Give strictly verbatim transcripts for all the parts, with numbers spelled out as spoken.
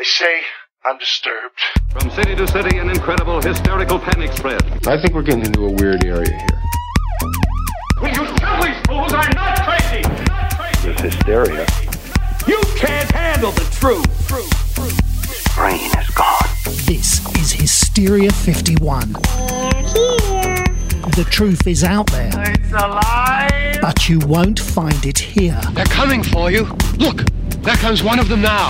They say I'm disturbed. From city to city, an incredible hysterical panic spread. I think we're getting into a weird area here. Will you tell these fools I'm not crazy? Not crazy. This hysteria. You can't handle the truth. Truth. His brain is gone. This is Hysteria fifty-one. They're here. The truth is out there. It's alive. But you won't find it here. They're coming for you. Look, there comes one of them now.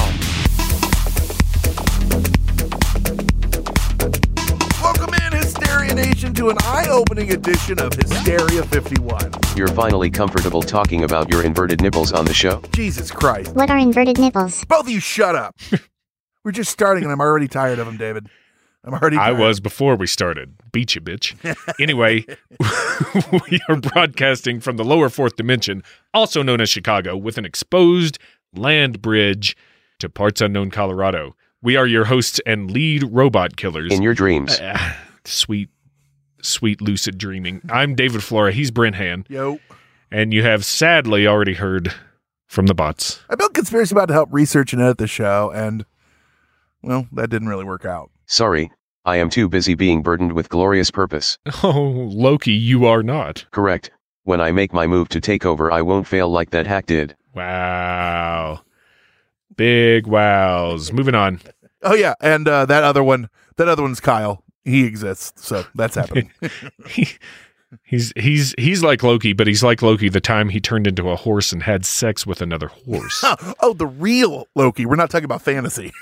Welcome in, Hysteria Nation, to an eye-opening edition of Hysteria fifty-one. You're finally comfortable talking about your inverted nipples on the show? Jesus Christ. What are inverted nipples? Both of you shut up. We're just starting and I'm already tired of them, David. I'm already I tired. was before we started. Beat you, bitch. Anyway, we are broadcasting from the lower fourth dimension, also known as Chicago, with an exposed land bridge to parts unknown Colorado. We are your hosts and lead robot killers. In your dreams. Uh, sweet, sweet lucid dreaming. I'm David Flora. He's Brent Han. Yo. And you have sadly already heard from the bots. I built Conspiracy Bot to help research and edit the show, and, well, that didn't really work out. Sorry, I am too busy being burdened with glorious purpose. Oh, Loki, you are not. Correct. When I make my move to take over, I won't fail like that hack did. Wow. Big wows. Moving on. Oh, yeah, and uh, that other one, that other one's Kyle. He exists, so that's happening. he, he's he's he's like Loki, but he's like Loki the time he turned into a horse and had sex with another horse. Oh, the real Loki. We're not talking about fantasy.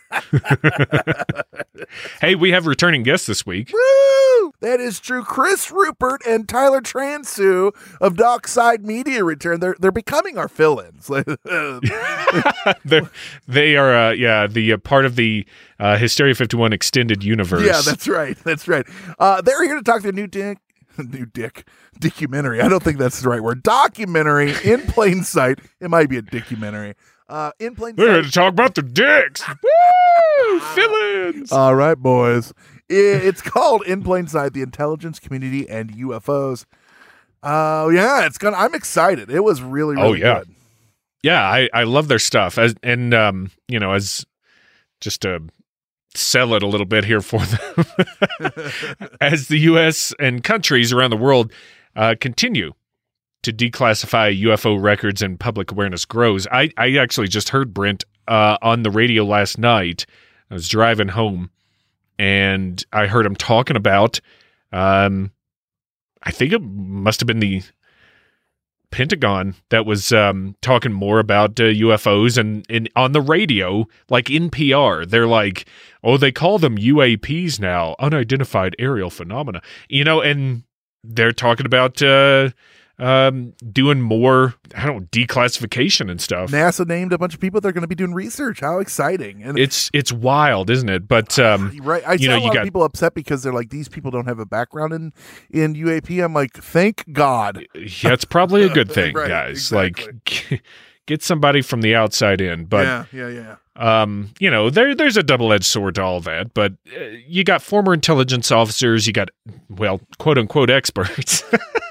Hey, we have returning guests this week. Woo! That is true. Chris Rupert and Tyler Transu of Dockside Media return. They're they're becoming our fill-ins. They're, they are, uh, yeah, the uh, part of the uh, Hysteria fifty-one extended universe. Yeah, that's right. That's right. Uh, they're here to talk to a new dick, new dick, documentary. I don't think that's the right word. Documentary in plain sight. It might be a documentary. Uh, in plain We're here sight. to talk about the dicks. Woo! Fill-ins. All right, boys. It, it's called In Plain Sight: The Intelligence Community and U F Os. Oh uh, yeah, it's gonna. I'm excited. It was really, really Oh, yeah. good. Yeah, I, I love their stuff. As and um, you know, as just to sell it a little bit here for them, as the U S and countries around the world uh, continue to declassify U F O records and public awareness grows. I, I actually just heard Brent uh, on the radio last night. I was driving home, and I heard him talking about, um, I think it must have been the Pentagon that was um, talking more about uh, U F Os, and, and on the radio, like N P R, they're like, oh, they call them U A Ps now, unidentified aerial phenomena, you know, and they're talking about uh, um, doing more, I don't know, declassification and stuff. NASA named a bunch of people. They're going to be doing research. How exciting! And It's it's wild, isn't it? But um, right, I you saw know, a you lot got of people upset because they're like, these people don't have a background in in U A P. I'm like, thank God. yeah, it's probably a good thing, Right, guys. exactly. Like, get somebody from the outside in. But yeah, yeah, yeah. Um, you know, there there's a double-edged sword to all that, but uh, you got former intelligence officers, you got, well, quote-unquote experts,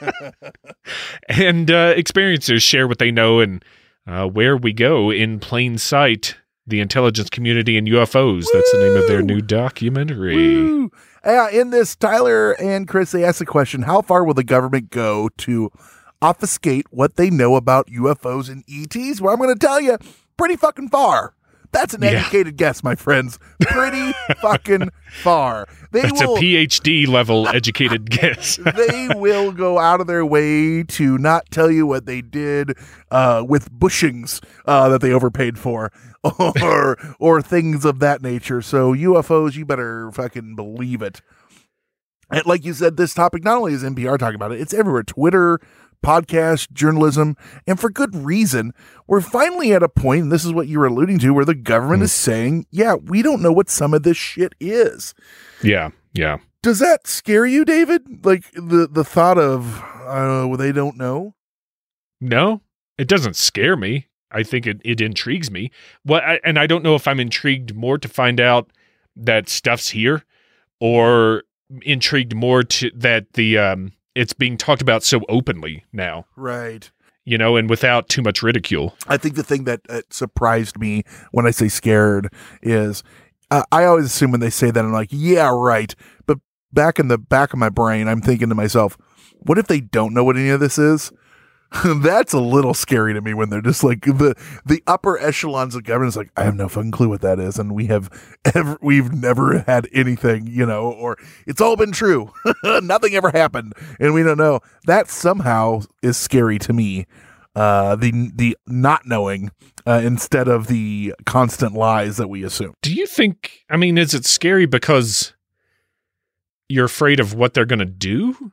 and uh, experiencers share what they know, and uh, where we go in plain sight, the intelligence community and U F Os. Woo! That's the name of their new documentary. Woo! Yeah, in this, Tyler and Chris, they asked the question, how far will the government go to obfuscate what they know about U F Os and E Ts? Well, I'm going to tell you, pretty fucking far. That's an Yeah. educated guess, my friends. Pretty fucking far. They That's will, a P H D level educated guess. they will go out of their way to not tell you what they did uh, with bushings uh, that they overpaid for, or or things of that nature. So U F Os, you better fucking believe it. And like you said, this topic not only is N P R talking about it, it's everywhere. Twitter, podcast, journalism, and for good reason. We're finally at a point, and this is what you were alluding to, where the government mm. is saying, yeah, we don't know what some of this shit is. Yeah, yeah. Does that scare you, David? Like the, the thought of, uh, well, they don't know? No, it doesn't scare me. I think it, it intrigues me. Well, I, and I don't know if I'm intrigued more to find out that stuff's here, or intrigued more to that the um it's being talked about so openly now. Right. you know, and without too much ridicule. I think the thing that uh, surprised me when I say scared is uh, I always assume when they say that, I'm like, yeah, right. But back in the back of my brain, I'm thinking to myself, what if they don't know what any of this is? That's a little scary to me when they're just like the the upper echelons of government is like, I have no fucking clue what that is, and we have ever we've never had anything, you know, or it's all been true, nothing ever happened, and we don't know. That somehow is scary to me. Uh, the the not knowing uh, instead of the constant lies that we assume. Do you think? I mean, is it scary because you're afraid of what they're going to do,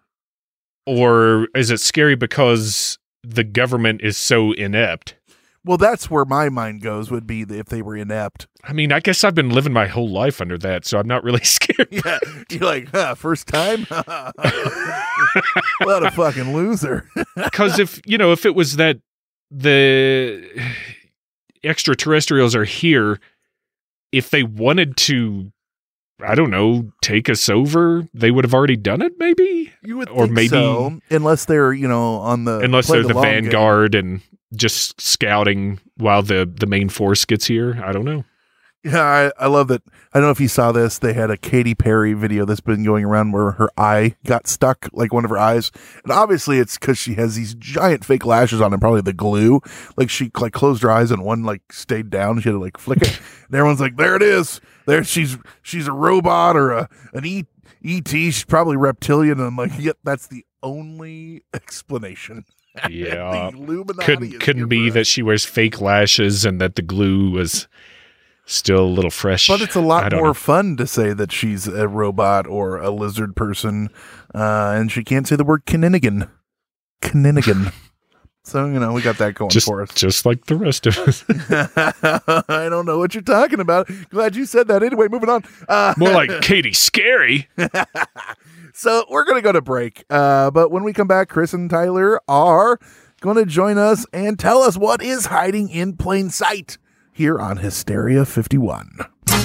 or is it scary because the government is so inept? Well, that's where my mind goes, would be if they were inept. I mean, I guess I've been living my whole life under that, so I'm not really scared. Yeah, you're like, huh, first time? What a fucking loser. Because if, you know, if it was that the extraterrestrials are here, if they wanted to, I don't know, take us over, they would have already done it, maybe? You would or think maybe, so, unless they're, you know, on the unless play they're the, long vanguard game. and just scouting while the, the main force gets here. I don't know. Yeah, I, I love that. I don't know if you saw this. They had a Katy Perry video that's been going around where her eye got stuck, like one of her eyes. And obviously it's because she has these giant fake lashes on and probably the glue. Like she like closed her eyes and one like stayed down. She had to like flick it. And everyone's like, there it is. There she's she's a robot or a an E T. She's probably reptilian. And I'm like, yep, that's the only explanation. Yeah. The Illuminati couldn't is couldn't here be for that us. she wears fake lashes and that the glue was still a little fresh. But it's a I lot don't more know. fun to say that she's a robot or a lizard person, uh, and she can't say the word Kninigan. Kninigan. So, you know, we got that going Just, for us. just like the rest of us. I don't know what you're talking about. Glad you said that. Anyway, moving on. Uh, More like Katie Scary. So we're going to go to break. Uh, but when we come back, Chris and Tyler are going to join us and tell us what is hiding in plain sight here on Hysteria fifty-one.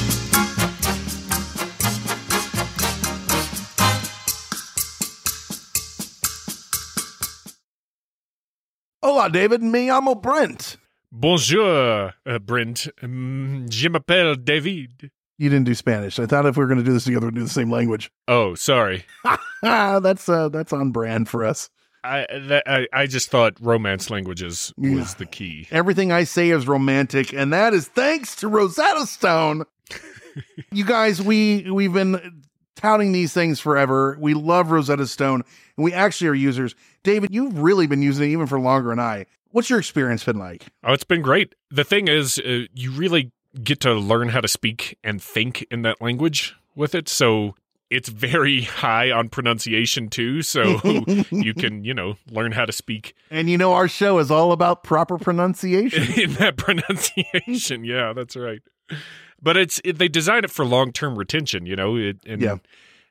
Hola, David. Me llamo Brent. Bonjour, uh, Brent. Um, je m'appelle David. You didn't do Spanish. I thought if we were going to do this together, we'd do the same language. Oh, sorry. Ah, that's uh, that's on brand for us. I, that, I I just thought romance languages was Yeah. the key. Everything I say is romantic, and that is thanks to Rosetta Stone. You guys, we we've been touting these things forever. We love Rosetta Stone, and we actually are users. David, you've really been using it even for longer than I. What's your experience been like? Oh, it's been great. The thing is, uh, you really get to learn how to speak and think in that language with it. So it's very high on pronunciation too. So you can, you know, learn how to speak And you know, our show is all about proper pronunciation. in that pronunciation. Yeah, that's right. But it's it, they design it for long-term retention, you know, it, and Yeah.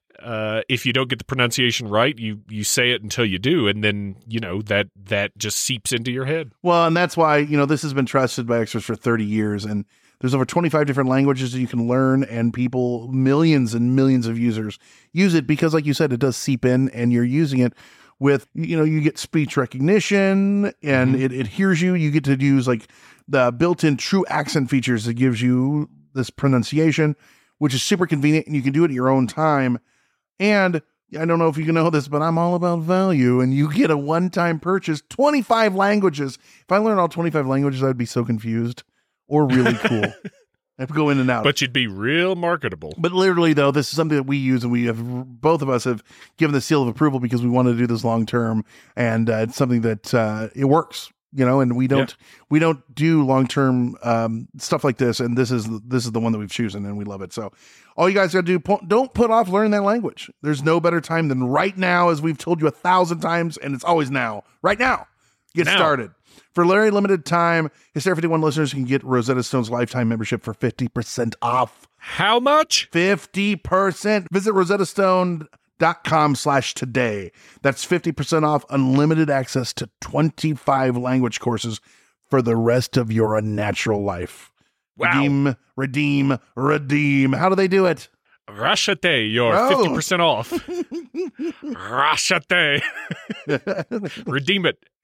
uh, if you don't get the pronunciation right, you you say it until you do, and then, you know, that that just seeps into your head. Well, and that's why, you know, this has been trusted by experts for thirty years, and there's over twenty-five different languages that you can learn, and people, millions and millions of users use it because, like you said, it does seep in, and you're using it with, you know, you get speech recognition, and Mhm. it, it hears you. You get to use like the built-in true accent features that gives you this pronunciation, which is super convenient, and you can do it at your own time. And I don't know if you know this, but I'm all about value, and you get a one-time purchase, twenty-five languages. If I learned all twenty-five languages, I'd be so confused, or really cool. I'd go in and out. But you'd be real marketable. But literally, though, this is something that we use, and we have, both of us have given the seal of approval because we want to do this long term, and uh, it's something that uh, it works, you know. And we don't we don't do long term um, stuff like this, and this is this is the one that we've chosen, and we love it. So, all you guys got to do, po- don't put off learning that language. There's no better time than right now, as we've told you a thousand times, and it's always now. Right now, get Now. started. For a very limited time, Hysteria fifty-one listeners can get Rosetta Stone's lifetime membership for fifty percent off. How much? fifty percent. Visit rosettastone.com slash today. That's fifty percent off unlimited access to twenty-five language courses for the rest of your unnatural life. Wow. Redeem, redeem, redeem. How do they do it? Rashate, you're Oh. fifty percent off. Rashate. Redeem it.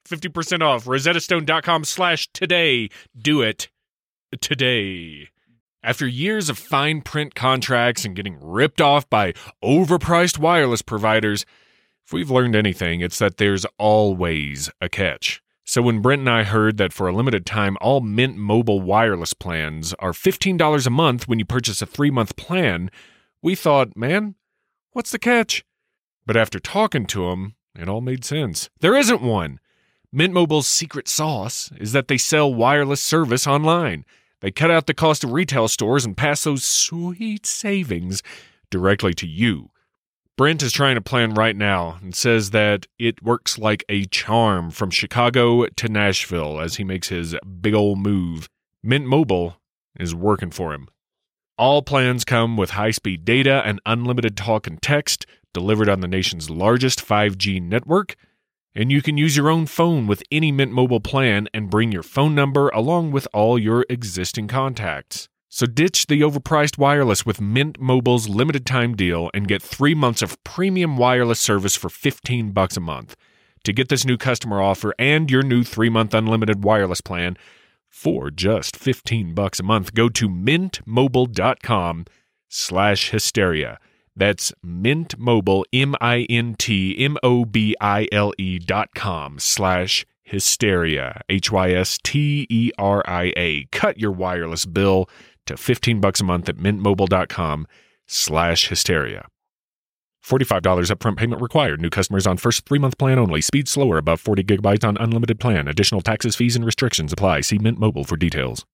fifty percent off. rosettastone.com slash today. Do it today. After years of fine print contracts and getting ripped off by overpriced wireless providers, if we've learned anything, it's that there's always a catch. So when Brent and I heard that for a limited time, all Mint Mobile wireless plans are fifteen dollars a month when you purchase a three-month plan, we thought, man, what's the catch? But after talking to them, it all made sense. There isn't one. Mint Mobile's secret sauce is that they sell wireless service online. They cut out the cost of retail stores and pass those sweet savings directly to you. Brent is trying a plan right now and says that it works like a charm from Chicago to Nashville as he makes his big ol' move. Mint Mobile is working for him. All plans come with high-speed data and unlimited talk and text delivered on the nation's largest five G network, and you can use your own phone with any Mint Mobile plan and bring your phone number along with all your existing contacts. So ditch the overpriced wireless with Mint Mobile's limited time deal and get three months of premium wireless service for fifteen bucks a month. To get this new customer offer and your new three-month unlimited wireless plan for just fifteen bucks a month, go to mintmobile.com slash hysteria. That's Mint Mobile, M-I-N-T-M-O-B-I-L-E dot com slash hysteria, H Y S T E R I A. Cut your wireless bill to fifteen bucks a month at mintmobile.com slash hysteria. forty-five dollars upfront payment required. New customers on first three-month plan only. Speed slower above forty gigabytes on unlimited plan. Additional taxes, fees, and restrictions apply. See Mint Mobile for details.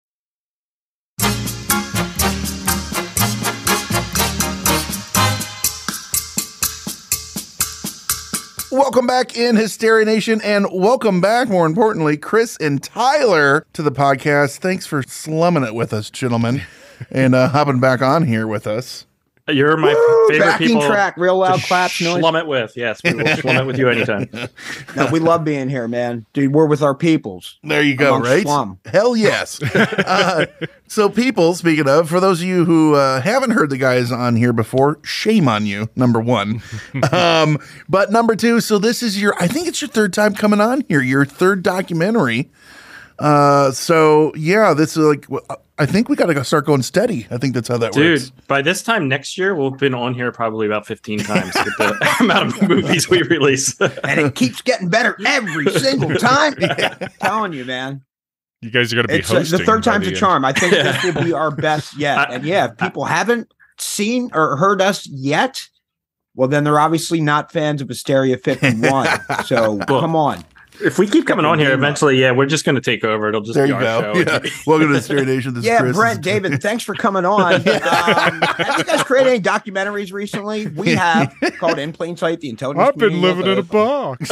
Welcome back in Hysteria Nation, and welcome back, more importantly, Chris and Tyler to the podcast. Thanks for slumming it with us, gentlemen, and uh, hopping back on here with us. You're my Woo, favorite backing people track, real loud to claps noise. Slum it with. Yes, we will slum it with you anytime. No, we love being here, man. Dude, we're with our peoples. There you go, right? Slum. Hell yes. uh, so, people, speaking of, for those of you who uh, haven't heard the guys on here before, shame on you, number one. um, but number two, so this is your, I think it's your third time coming on here, your third documentary. Uh, so, yeah, this is like, I think we got to go start going steady. I think that's how that Dude, works. Dude, by this time next year, we'll have been on here probably about fifteen times with the amount of movies we release. And it keeps getting better every single time. I'm telling you, man. You guys are going to be it's, uh, hosting. the third time's the a charm. I think this will be our best yet. I, and yeah, if people I, haven't seen or heard us yet, well, then they're obviously not fans of Hysteria fifty-one. So well, come on. If we keep coming on here, eventually, yeah, we're just going to take over. It'll just there be you our go. show. Yeah. Welcome to Hysteria Nation. This yeah, is Chris. Brent, David, thanks for coming on. Um, have you guys created any documentaries recently? We have, called In Plain Sight, the intelligence. I've been living in a box.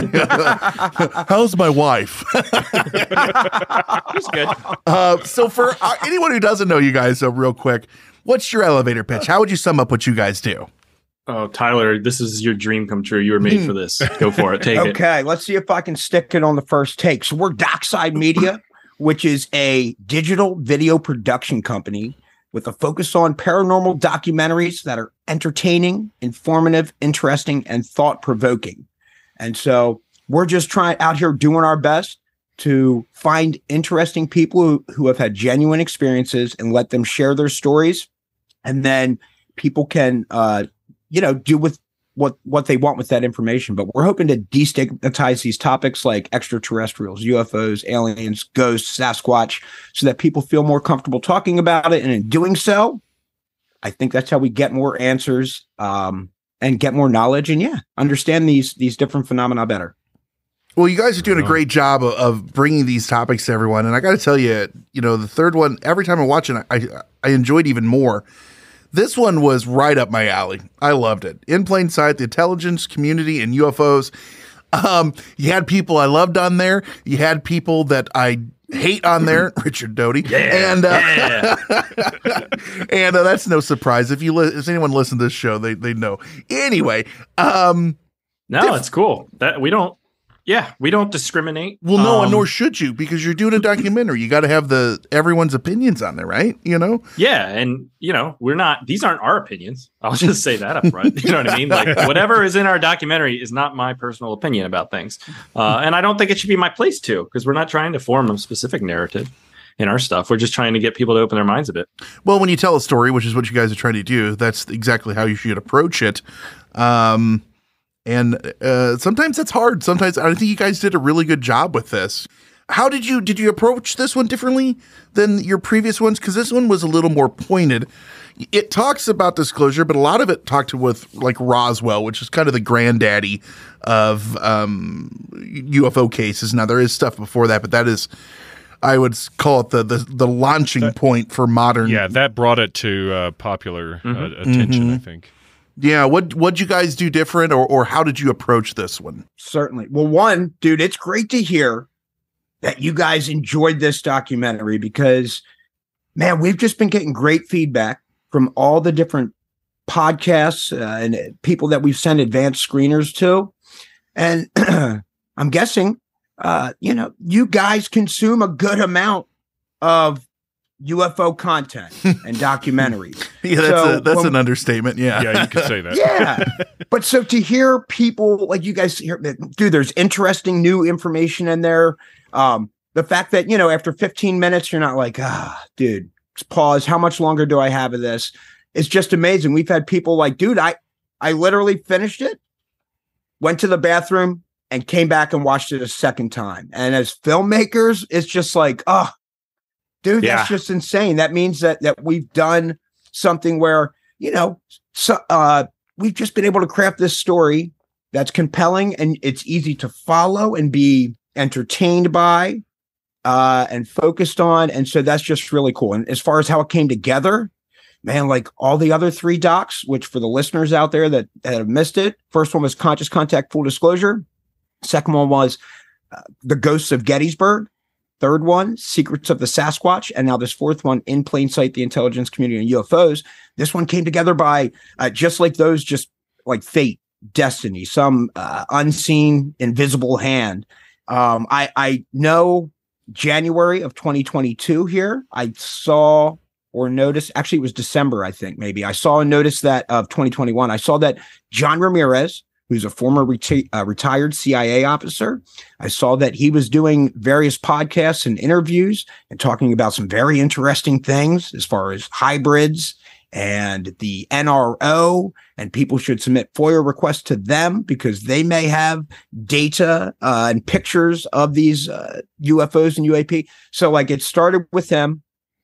How's my wife? He's good. Uh, so for uh, anyone who doesn't know you guys, so real quick, what's your elevator pitch? How would you sum up what you guys do? Oh, Tyler, this is your dream come true. You were made for this. Go for it. Take okay, it. Okay, let's see if I can stick it on the first take. So we're Dockside Media, which is a digital video production company with a focus on paranormal documentaries that are entertaining, informative, interesting, and thought-provoking. And so we're just trying out here doing our best to find interesting people who, who have had genuine experiences and let them share their stories. And then people can uh, you know, do with what, what they want with that information. But we're hoping to destigmatize these topics like extraterrestrials, U F Os, aliens, ghosts, Sasquatch, so that people feel more comfortable talking about it. And in doing so, I think that's how we get more answers um, and get more knowledge and, yeah, understand these these different phenomena better. Well, you guys are doing a great job of, of bringing these topics to everyone. And I got to tell you, you know, the third one, every time I watch it, I, I enjoyed even more. This one was right up my alley. I loved it. In Plain Sight, the intelligence community and U F Os. Um, you had people I loved on there. You had people that I hate on there, Richard Doty. Yeah, and uh, yeah. and uh, that's no surprise. If you li- if anyone listened to this show, they they know. Anyway, um, no, diff- it's cool. That we don't Yeah, we don't discriminate. Well, no, Um, and nor should you, because you're doing a documentary. You got to have the everyone's opinions on there, right? You know? Yeah, and you know, we're not. These aren't our opinions. I'll just say that up front. You know what I mean? Like whatever is in our documentary is not my personal opinion about things, uh, and I don't think it should be my place to, because we're not trying to form a specific narrative in our stuff. We're just trying to get people to open their minds a bit. Well, when you tell a story, which is what you guys are trying to do, that's exactly how you should approach it. Um, and uh, sometimes that's hard. Sometimes I think you guys did a really good job with this. How did you did you approach this one differently than your previous ones? Because this one was a little more pointed. It talks about disclosure, but a lot of it talked with like Roswell, which is kind of the granddaddy of um, U F O cases. Now there is stuff before that, but that is, I would call it the the, the launching that, point for modern. Yeah, that brought it to uh, popular mm-hmm. uh, attention, mm-hmm. I think. Yeah, what what'd you guys do different, or or how did you approach this one? Certainly. Well, one, dude, it's great to hear that you guys enjoyed this documentary, because, man, we've just been getting great feedback from all the different podcasts uh, and people that we've sent advanced screeners to. And I'm guessing, uh, you know, you guys consume a good amount of U F O content and documentaries. Yeah, that's, so a, that's when, an understatement. Yeah. Yeah, you could say that. Yeah. But so to hear people like you guys hear, dude, there's interesting new information in there. Um, the fact that, you know, after fifteen minutes, you're not like, ah, dude, pause. How much longer do I have of this? It's just amazing. We've had people like, dude, I, I literally finished it, went to the bathroom, and came back and watched it a second time. And as filmmakers, it's just like, oh, dude, yeah. That's just insane. That means that that we've done something where, you know, so uh, we've just been able to craft this story that's compelling and it's easy to follow and be entertained by uh, and focused on. And so that's just really cool. And as far as how it came together, man, like all the other three docs, which for the listeners out there that, that have missed it, first one was Conscious Contact, Full Disclosure. Second one was uh, The Ghosts of Gettysburg. Third one, Secrets of the Sasquatch. And now this fourth one, In Plain Sight, the Intelligence Community and U F Os. This one came together by, uh, just like those, just like fate, destiny, some uh, unseen, invisible hand. Um, I, I know January of twenty twenty-two here, I saw or noticed, actually it was December, I think, maybe. I saw and noticed that of twenty twenty-one, I saw that John Ramirez, who's a former reti- uh, retired C I A officer. I saw that he was doing various podcasts and interviews and talking about some very interesting things as far as hybrids and the N R O, and people should submit FOIA requests to them because they may have data uh, and pictures of these uh, U F Os and U A P. So like it started with him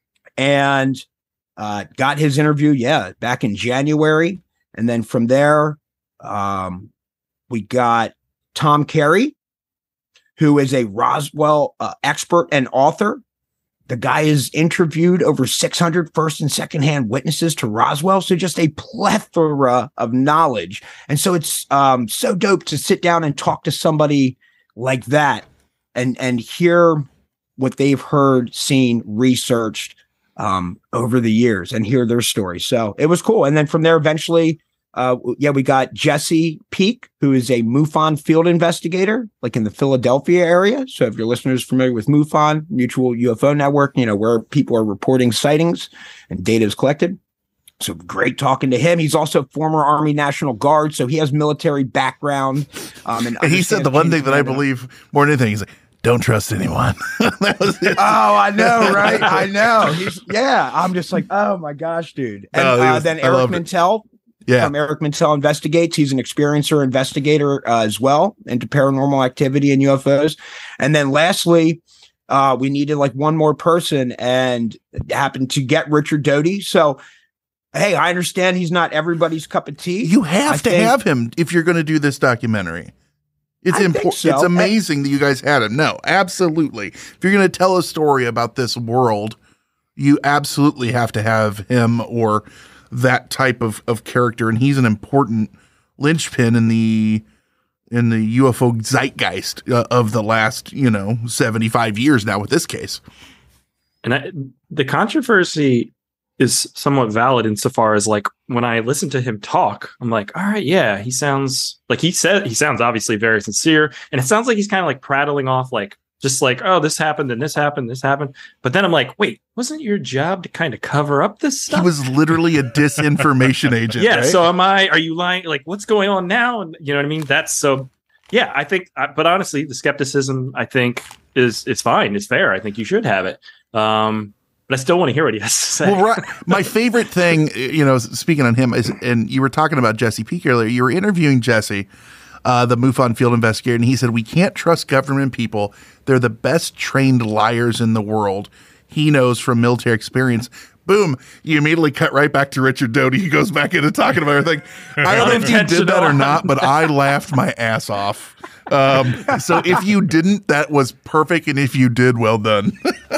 and uh, got his interview, yeah, back in January. And then from there, um, we got Tom Carey, who is a Roswell uh, expert and author. The guy has interviewed over six hundred first and secondhand witnesses to Roswell. So just a plethora of knowledge. And so it's um, so dope to sit down and talk to somebody like that and, and hear what they've heard, seen, researched um, over the years and hear their story. So it was cool. And then from there, eventually, Uh, yeah, we got Jesse Peak, who is a MUFON field investigator, like in the Philadelphia area. So if your listeners are familiar with MUFON, Mutual U F O Network, you know, where people are reporting sightings and data is collected. So great talking to him. He's also former Army National Guard, so he has military background. Um, and, and he said the one thing that I believe more than anything, he's like, don't trust anyone. That was it. Oh, I know, right? I know. He's, yeah, I'm just like, oh my gosh, dude. And oh, uh, was, then Eric Mintel. Yeah. From Eric Mintel Investigates. He's an experiencer investigator uh, as well into paranormal activity and U F Os. And then lastly, uh, we needed like one more person and happened to get Richard Doty. So, hey, I understand he's not everybody's cup of tea. You have I to think, have him if you're going to do this documentary. It's important. So. It's amazing and, that you guys had him. No, absolutely. If you're going to tell a story about this world, you absolutely have to have him or that type of, of character, and he's an important linchpin in the in the U F O zeitgeist uh, of the last, you know, seventy-five years now with this case. And I, the controversy is somewhat valid insofar as like when I listen to him talk, I'm like, all right, yeah, he sounds like he said he sounds obviously very sincere, and it sounds like he's kind of like prattling off like just like, oh, this happened and this happened, this happened. But then I'm like, wait, wasn't your job to kind of cover up this stuff? He was literally a disinformation agent. Yeah. Right? So am I? Are you lying? Like, what's going on now? And you know what I mean? That's so. Yeah, I think. But honestly, the skepticism, I think, is it's fine. It's fair. I think you should have it. Um, But I still want to hear what he has to say. Well, right. My favorite thing, you know, speaking on him, is, and you were talking about Jesse Peak earlier. You were interviewing Jesse, uh, the MUFON field investigator, and he said, we can't trust government people. They're the best trained liars in the world. He knows from military experience. Boom. You immediately cut right back to Richard Doty. He goes back into talking about everything. I don't know if you did that or not, but I laughed my ass off. Um, so if you didn't, that was perfect. And if you did, well done.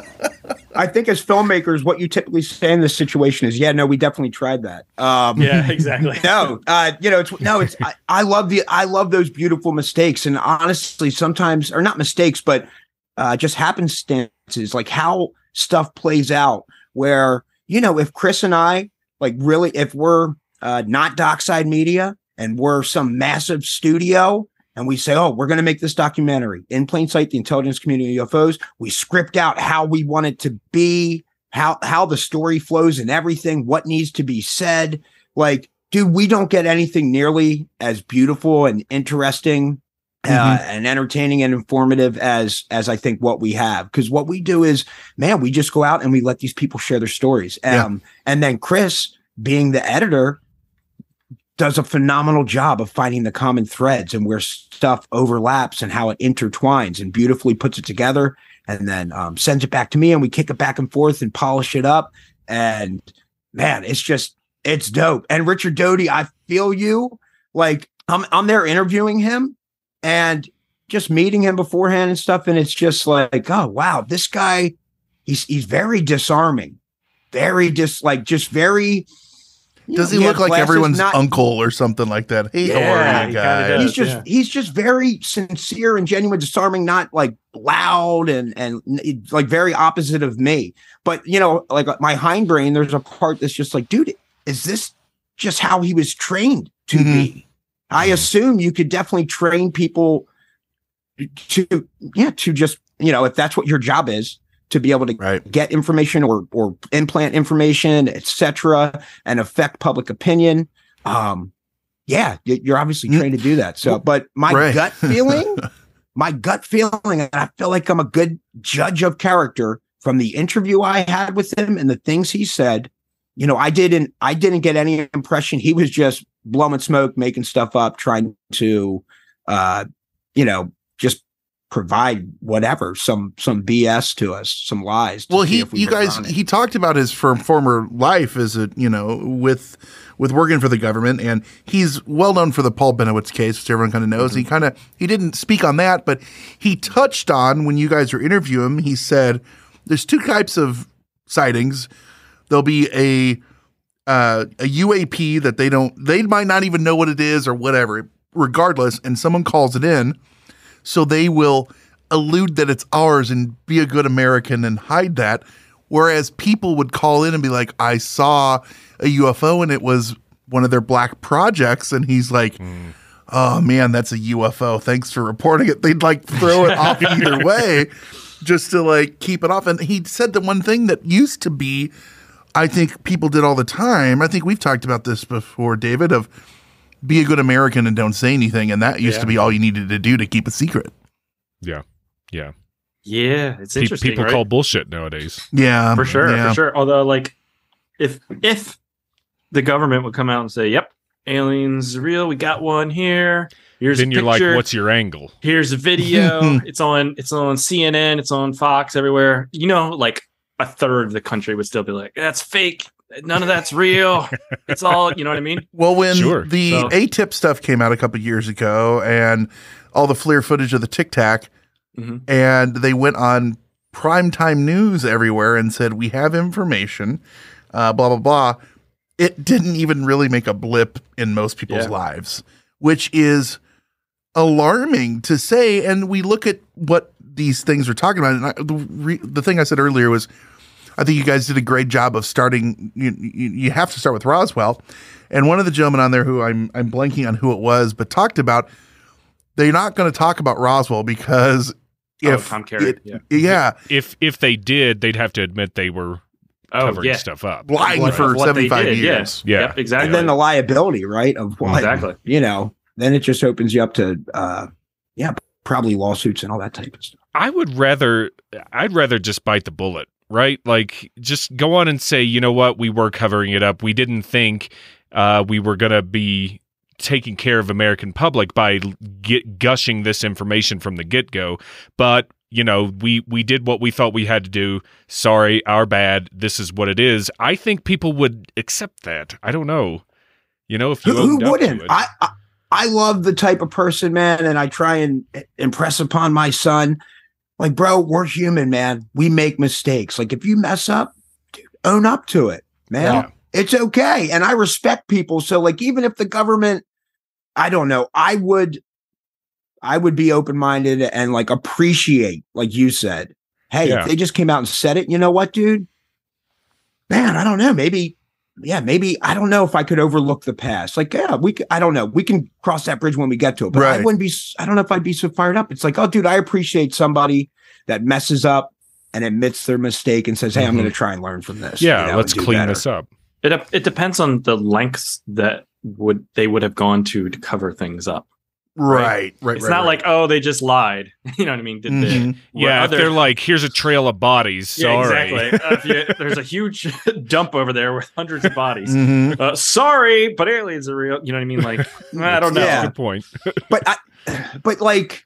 I think as filmmakers, what you typically say in this situation is, yeah, no, we definitely tried that. Um, yeah, exactly. no, uh, you know, it's no, it's, I, I love the, I love those beautiful mistakes. And honestly, sometimes, or not mistakes, but uh, just happenstances, like how stuff plays out where, you know, if Chris and I, like really, if we're uh, not Dockside Media and we're some massive studio, and we say, oh, we're going to make this documentary, In Plain Sight, the intelligence community of U F Os. We script out how we want it to be, how how the story flows and everything, what needs to be said. Like, dude, we don't get anything nearly as beautiful and interesting uh, mm-hmm. and entertaining and informative as as I think what we have. Because what we do is, man, we just go out and we let these people share their stories. Um, yeah. And then Chris, being the editor, does a phenomenal job of finding the common threads and where stuff overlaps and how it intertwines, and beautifully puts it together, and then um, sends it back to me, and we kick it back and forth and polish it up. And man, it's just, it's dope. And Richard Doty, I feel you. Like I'm, I'm there interviewing him and just meeting him beforehand and stuff. And it's just like, oh, wow, this guy, he's, he's very disarming, very dis like just very, Does he, he look like everyone's not, uncle or something like that? Hey, yeah, how are you, guys? He's just yeah. he's just very sincere and genuine, disarming, not like loud and and like very opposite of me. But you know, like my hindbrain, there's a part that's just like, dude, is this just how he was trained to mm-hmm. be? I assume you could definitely train people to yeah to just, you know, if that's what your job is, to be able to right. get information or or implant information, et cetera, and affect public opinion. Um, yeah, you're obviously trained to do that. So, but my right. gut feeling, my gut feeling, and I feel like I'm a good judge of character from the interview I had with him and the things he said. You know, I didn't, I didn't get any impression he was just blowing smoke, making stuff up, trying to, uh, you know, just provide whatever, some some B S to us, some lies. Well, he, we you guys, he talked about his from former life as a, you know, with with working for the government, and he's well known for the Paul Benowitz case, which everyone kind of knows. Mm-hmm. He kind of he didn't speak on that, but he touched on when you guys were interviewing him. He said there's two types of sightings. There'll be a uh, a U A P that they don't, they might not even know what it is or whatever, regardless, and someone calls it in. So they will allude that it's ours and be a good American and hide that. Whereas people would call in and be like, I saw a U F O and it was one of their black projects. And he's like, mm. oh man, that's a U F O. Thanks for reporting it. They'd like throw it off either way just to like keep it off. And he said the one thing that used to be, I think people did all the time. I think we've talked about this before, David, of be a good American and don't say anything. And that used yeah. to be all you needed to do to keep a secret. Yeah. Yeah. Yeah. It's Pe- interesting. People right? call bullshit nowadays. Yeah. For sure. Yeah. For sure. Although, like, if, if the government would come out and say, yep, aliens are real, we got one here. Here's then a you're picture. like, what's your angle? Here's a video. it's on, it's on C N N. It's on Fox everywhere. You know, like a third of the country would still be like, that's fake. None of that's real. It's all, you know what I mean? Well, when sure. the so. A T I P stuff came out a couple years ago and all the FLIR footage of the Tic Tac, mm-hmm. and they went on primetime news everywhere and said, we have information, uh, blah, blah, blah. It didn't even really make a blip in most people's yeah. lives, which is alarming to say. And we look at what these things are talking about. And I, the, re, the thing I said earlier was, I think you guys did a great job of starting. You, you, you have to start with Roswell, and one of the gentlemen on there who I'm I'm blanking on who it was, but talked about they're not going to talk about Roswell because if oh, Tom Carey, it, yeah. yeah, If if they did, they'd have to admit they were Oh, covering yeah. stuff up. lying What- for what they seventy-five did, yeah. years. Yeah. Yep, exactly. And then the liability, right? Of what, Exactly. you know, then it just opens you up to, uh, yeah, probably lawsuits and all that type of stuff. I would rather I'd rather just bite the bullet, right? Like just go on and say, you know what, we were covering it up. We didn't think uh, we were going to be taking care of American public by get, gushing this information from the get-go, but you know, we we did what we thought we had to do. Sorry, our bad. This is what it is. I think people would accept that. I don't know. You know, if you Who, who owned up wouldn't? to it. I, I I love the type of person, man, and I try and impress upon my son, like, bro, we're human, man. We make mistakes. Like, if you mess up, dude, own up to it, man. Yeah. It's okay. And I respect people. So, like, even if the government, I don't know, I would, I would be open-minded and like appreciate, like you said, hey, Yeah. if they just came out and said it, you know what, dude? Man, I don't know. Maybe, yeah, maybe I don't know if I could overlook the past. Like, yeah, we, could, I don't know. We can cross that bridge when we get to it. But I Right. wouldn't be. I don't know if I'd be so fired up. It's like, oh, dude, I appreciate somebody that messes up and admits their mistake and says, hey, I'm Mhm. going to try and learn from this. yeah, you know, let's and do clean better. this up. It it depends on the lengths that would they would have gone to to cover things up. Right, right. It's right, not right. like, oh, they just lied. You know what I mean? Did they? Mhm. where Yeah, other- if they're like, here's a trail of bodies. Sorry. Yeah, exactly. Uh, if you, there's a huge dump over there with hundreds of bodies. Mhm. Uh, sorry, but aliens are real. You know what I mean? Like, I don't know. Yeah. Good point. But I, but like,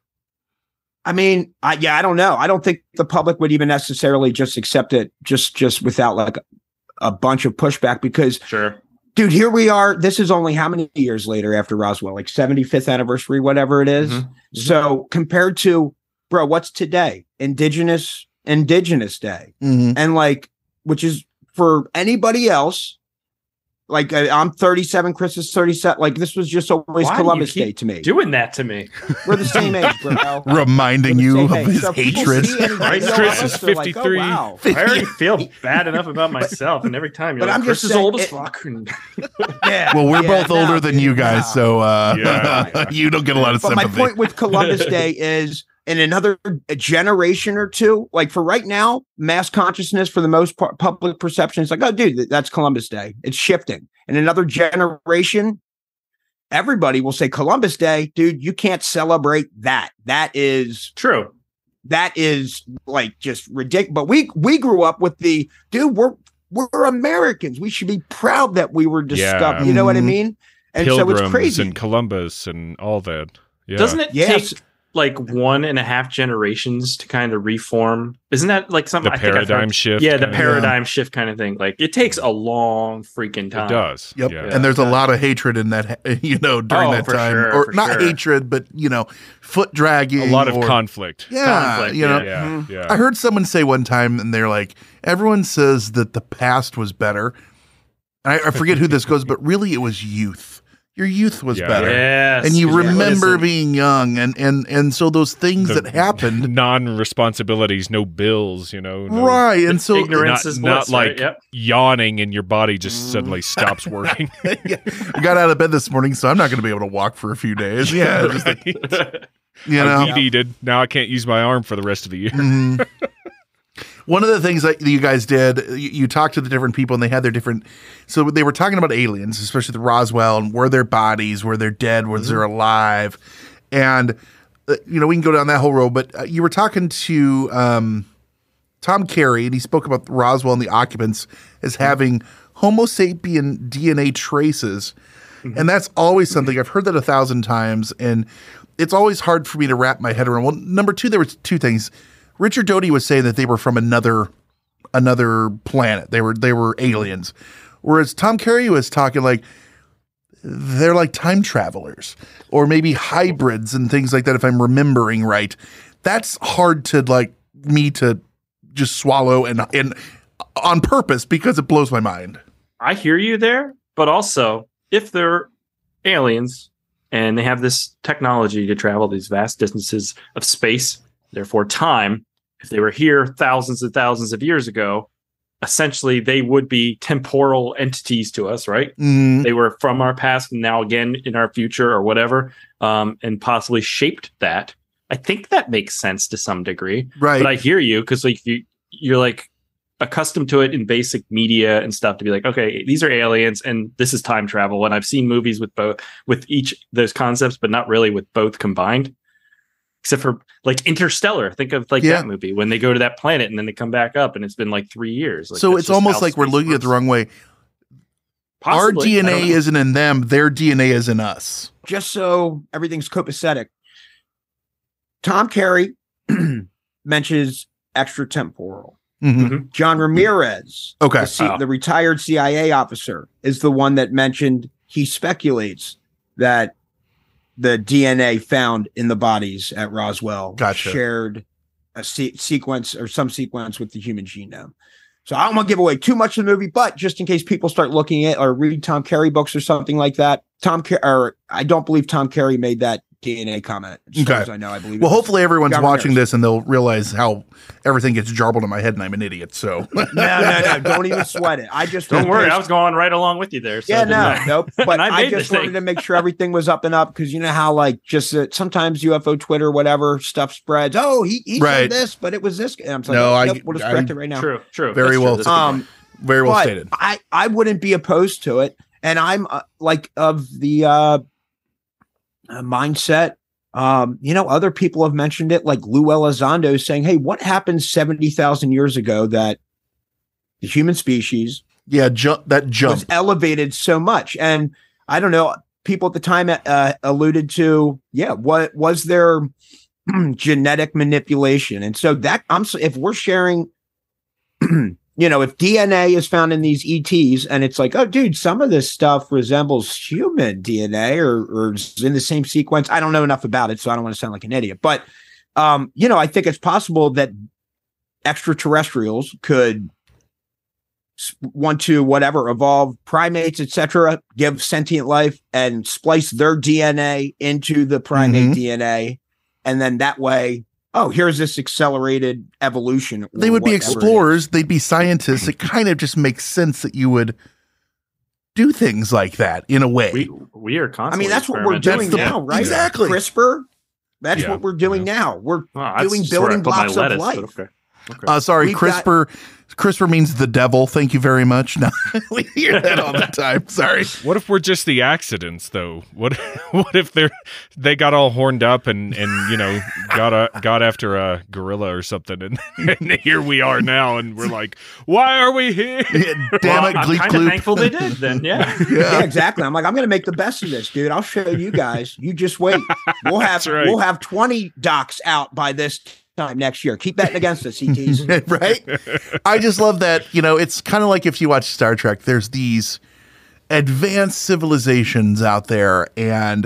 I mean, I, yeah, I don't know. I don't think the public would even necessarily just accept it just just without like a bunch of pushback because. Sure. Dude, here we are. This is only how many years later after Roswell? Like seventy-fifth anniversary, whatever it is. Mhm. So compared to, bro, what's today? Indigenous Indigenous Day, Mhm. and like, which is for anybody else. Like uh, I'm thirty-seven, Chris is thirty-seven. Like this was just always Why do you Columbus keep Day to me. Doing that to me. We're the same age, bro. Reminding We're the you same of age. his So if people hatred. see anybody Right, know Chris us, is they're like, oh, fifty-three. wow. I already feel bad enough about myself, and every time you're but like, I'm Chris just is old saying as it- fuck. And Yeah. Well, we're Yeah, both older no, than dude, you guys, no. so uh, Yeah. you don't get a lot of But my sympathy. point with Columbus Day is in another generation or two, like for right now, mass consciousness for the most part, public perception is like, oh, dude, that's Columbus Day. It's shifting. In another generation, everybody will say Columbus Day, dude, you can't celebrate that. That is True. that is like just ridiculous. But we we grew up with the dude, we're we're Americans. We should be proud that we were discovered. Yeah. You know what I Mhm. mean? And Pilgrims so it's crazy. and Columbus and all that. Yeah. Doesn't it Yes. take like one and a half generations to kind of reform? Isn't that like something the I think I've paradigm heard- shift? Yeah, the kinda? paradigm shift kind of thing. Like it takes a long freaking time. It does. Yep. Yeah. And there's a lot of hatred in that, you know, during Oh, that for time. sure, or for not sure. hatred, but, you know, foot dragging. a lot of or, conflict. Yeah. conflict, you know, Yeah. Yeah. I heard someone say one time, and they're like, everyone says that the past was better. And I, I forget who this goes, but really it was youth. Your youth was Yeah. better. Yes. And you Yeah. remember Listen, being young, and, and, and so those things The that happened. non-responsibilities, no bills, you know. No, Right. And so ignorance Not, is not bliss, like right? Yep. yawning and your body just suddenly stops working. yeah, I got out of bed this morning, so I'm not going to be able to walk for a few days. Yeah. just like, Right? you I know, weed-eated. Now I can't use my arm for the rest of the year. Mhm. One of the things that you guys did, you, you talked to the different people, and they had their different. So they were talking about aliens, especially the Roswell, and were there bodies, were they dead, was Mm-hmm. there alive, and uh, you know we can go down that whole road. But uh, you were talking to um, Tom Carey, and he spoke about Roswell and the occupants as Mm-hmm. having Homo sapien D N A traces, Mm-hmm. and that's always something I've heard that a thousand times, and it's always hard for me to wrap my head around. Well, number two, there were two things. Richard Doty was saying that they were from another another planet. They were they were aliens. Whereas Tom Carey was talking like they're like time travelers or maybe hybrids and things like that, if I'm remembering right. That's hard to like me to just swallow and and on purpose because it blows my mind. I hear you there, but also if they're aliens and they have this technology to travel these vast distances of space, therefore time, if they were here thousands and thousands of years ago, essentially they would be temporal entities to us, right? Mm, They were from our past and now again in our future or whatever, um, and possibly shaped that. I think that makes sense to some degree, right. but I hear you because like you, you're like accustomed to it in basic media and stuff to be like, okay, these are aliens and this is time travel. And I've seen movies with both, with each those concepts, but not really with both combined. Except for like Interstellar. Think of like Yeah. that movie when they go to that planet and then they come back up and it's been like three years. Like, so that's it's just almost how like we're space looking at it the works. wrong way. Possibly. Our D N I A don't know. isn't in them. Their D N A is in us. Just so everything's copacetic, Tom Carey mentions extratemporal. Mhm. John Ramirez, Okay. the, C- Oh. the retired C I A officer, is the one that mentioned he speculates that the D N A found in the bodies at Roswell Gotcha. shared a se- sequence or some sequence with the human genome. So I don't want to give away too much of the movie, but just in case people start looking at or read Tom Carey books or something like that, Tom Car- or I don't believe Tom Carey made that D N A comment. As far Okay. as I know, I believe. it Well, was hopefully everyone's John watching Ramirez. this and they'll realize how everything gets jarbled in my head and I'm an idiot. So No, no, no! Don't even sweat it. I just Don't worry, I was going right along with you there. So Yeah, it didn't no, matter. nope. But And I I, made the just wanted thing. to make sure everything was up and up because you know how like just uh, sometimes U F O Twitter, whatever stuff spreads. Oh, he, he Right. said this, but it was this. And I'm like, No, I- nope, we'll just I- correct it right now. True, true. Very That's true. well That's a good point. Um, very well but stated. I I wouldn't be opposed to it, and I'm uh, like of the uh, uh, mindset. Um, you know, other people have mentioned it, like Lou Elizondo saying, "Hey, what happened seventy thousand years ago that the human species Yeah, jump that was jump. elevated so much?" And I don't know. People at the time uh, alluded to, yeah, what was there genetic manipulation? And so that I'm s- if we're sharing. You know, if D N A is found in these E Ts and it's like, oh, dude, some of this stuff resembles human D N A or, or is in the same sequence. I don't know enough about it, so I don't want to sound like an idiot. But, um, you know, I think it's possible that extraterrestrials could s- want to whatever evolve primates, et cetera, give sentient life and splice their D N A into the primate Mhm. D N A. And then that way, oh, here's this accelerated evolution. or They would be whatever it is. explorers. They'd be scientists. It kind of just makes sense that you would do things like that in a way. We we are I constantly. mean, that's what we're experimenting. doing That's the- now, right? exactly. CRISPR. That's Yeah. what we're doing now. We're Oh, that's doing just where I building put my blocks of lettuce, life. but okay. Okay. Uh, sorry, We've got- CRISPR. CRISPR means the devil. Thank you very much. No, we hear that all the time. Sorry. What if we're just the accidents, though? What what if they're they got all horned up and, and you know got a, got after a gorilla or something, and, and here we are now, and we're like, why are we here? Damn Well, it, I'm Gleek kind of Gloop. thankful they did. Then, yeah. Yeah, exactly. I'm like, I'm going to make the best of this, dude. I'll show you guys. You just wait. We'll have That's right. we'll have twenty docs out by this time next year. Keep betting against us, C Ts. Right? I just love that, you know, it's kind of like if you watch Star Trek, there's these advanced civilizations out there, and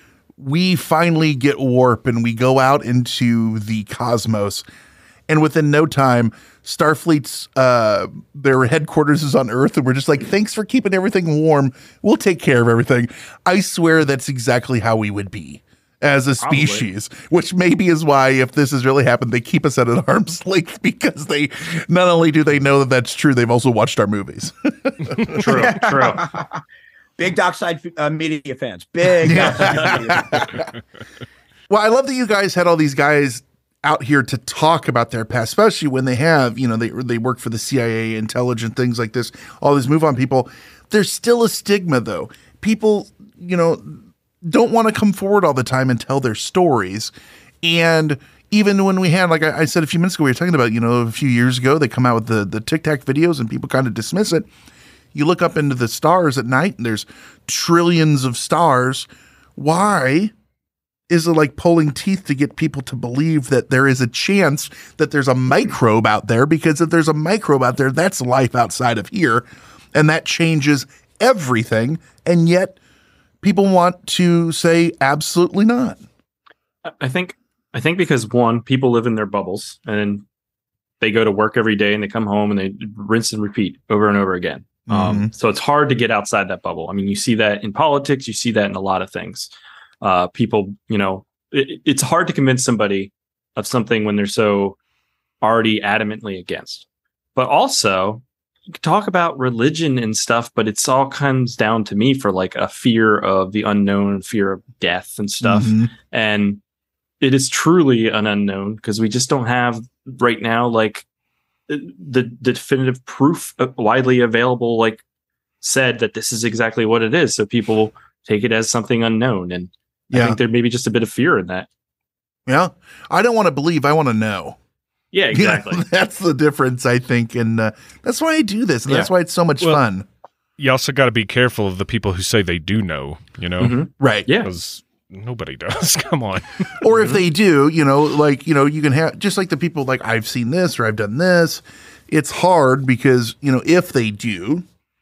we finally get warp and we go out into the cosmos. And within no time, Starfleet's uh, their headquarters is on Earth, and we're just like, thanks for keeping everything warm. We'll take care of everything. I swear that's exactly how we would be as a Probably. species, which maybe is why, if this has really happened, they keep us at an arm's length, because they not only do they know that that's true, they've also watched our movies. True. True. Big Dockside uh, Media fans. Big Dockside Media fans. Well, I love that you guys had all these guys out here to talk about their past, especially when they have, you know, they they work for the C I A, intelligent things like this, all these move on people. There's still a stigma, though. People, you know, don't want to come forward all the time and tell their stories. And even when we had, like I, I said a few minutes ago, we were talking about, you know, a few years ago, they come out with the, the Tic Tac videos and people kind of dismiss it. You look up into the stars at night and there's trillions of stars. Why is it like pulling teeth to get people to believe that there is a chance that there's a microbe out there? Because if there's a microbe out there, that's life outside of here. And that changes everything. And yet people want to say absolutely not. I think I think because one, people live in their bubbles and they go to work every day and they come home and they rinse and repeat over and over again. Um, so it's hard to get outside that bubble. I mean, you see that in politics, you see that in a lot of things. Uh, people, you know, it, it's hard to convince somebody of something when they're so already adamantly against. But also, you could talk about religion and stuff, but it's all comes down to me for like a fear of the unknown, fear of death and stuff. Mhm. And it is truly an unknown because we just don't have right now like the, the definitive proof uh, widely available, like said that this is exactly what it is. So people take it as something unknown. And I Yeah. think there may be just a bit of fear in that. Yeah. I don't want to believe. I want to know. Yeah, You know, exactly. that's the difference, I think. And uh, that's why I do this. And that's Yeah. why it's so much Well, fun. You also got to be careful of the people who say they do know, you know? Mhm. Right. Yeah. Because nobody does. Come on. Or if they do, you know, like, you know, you can have just like the people like I've seen this or I've done this. It's hard because, you know, if they do,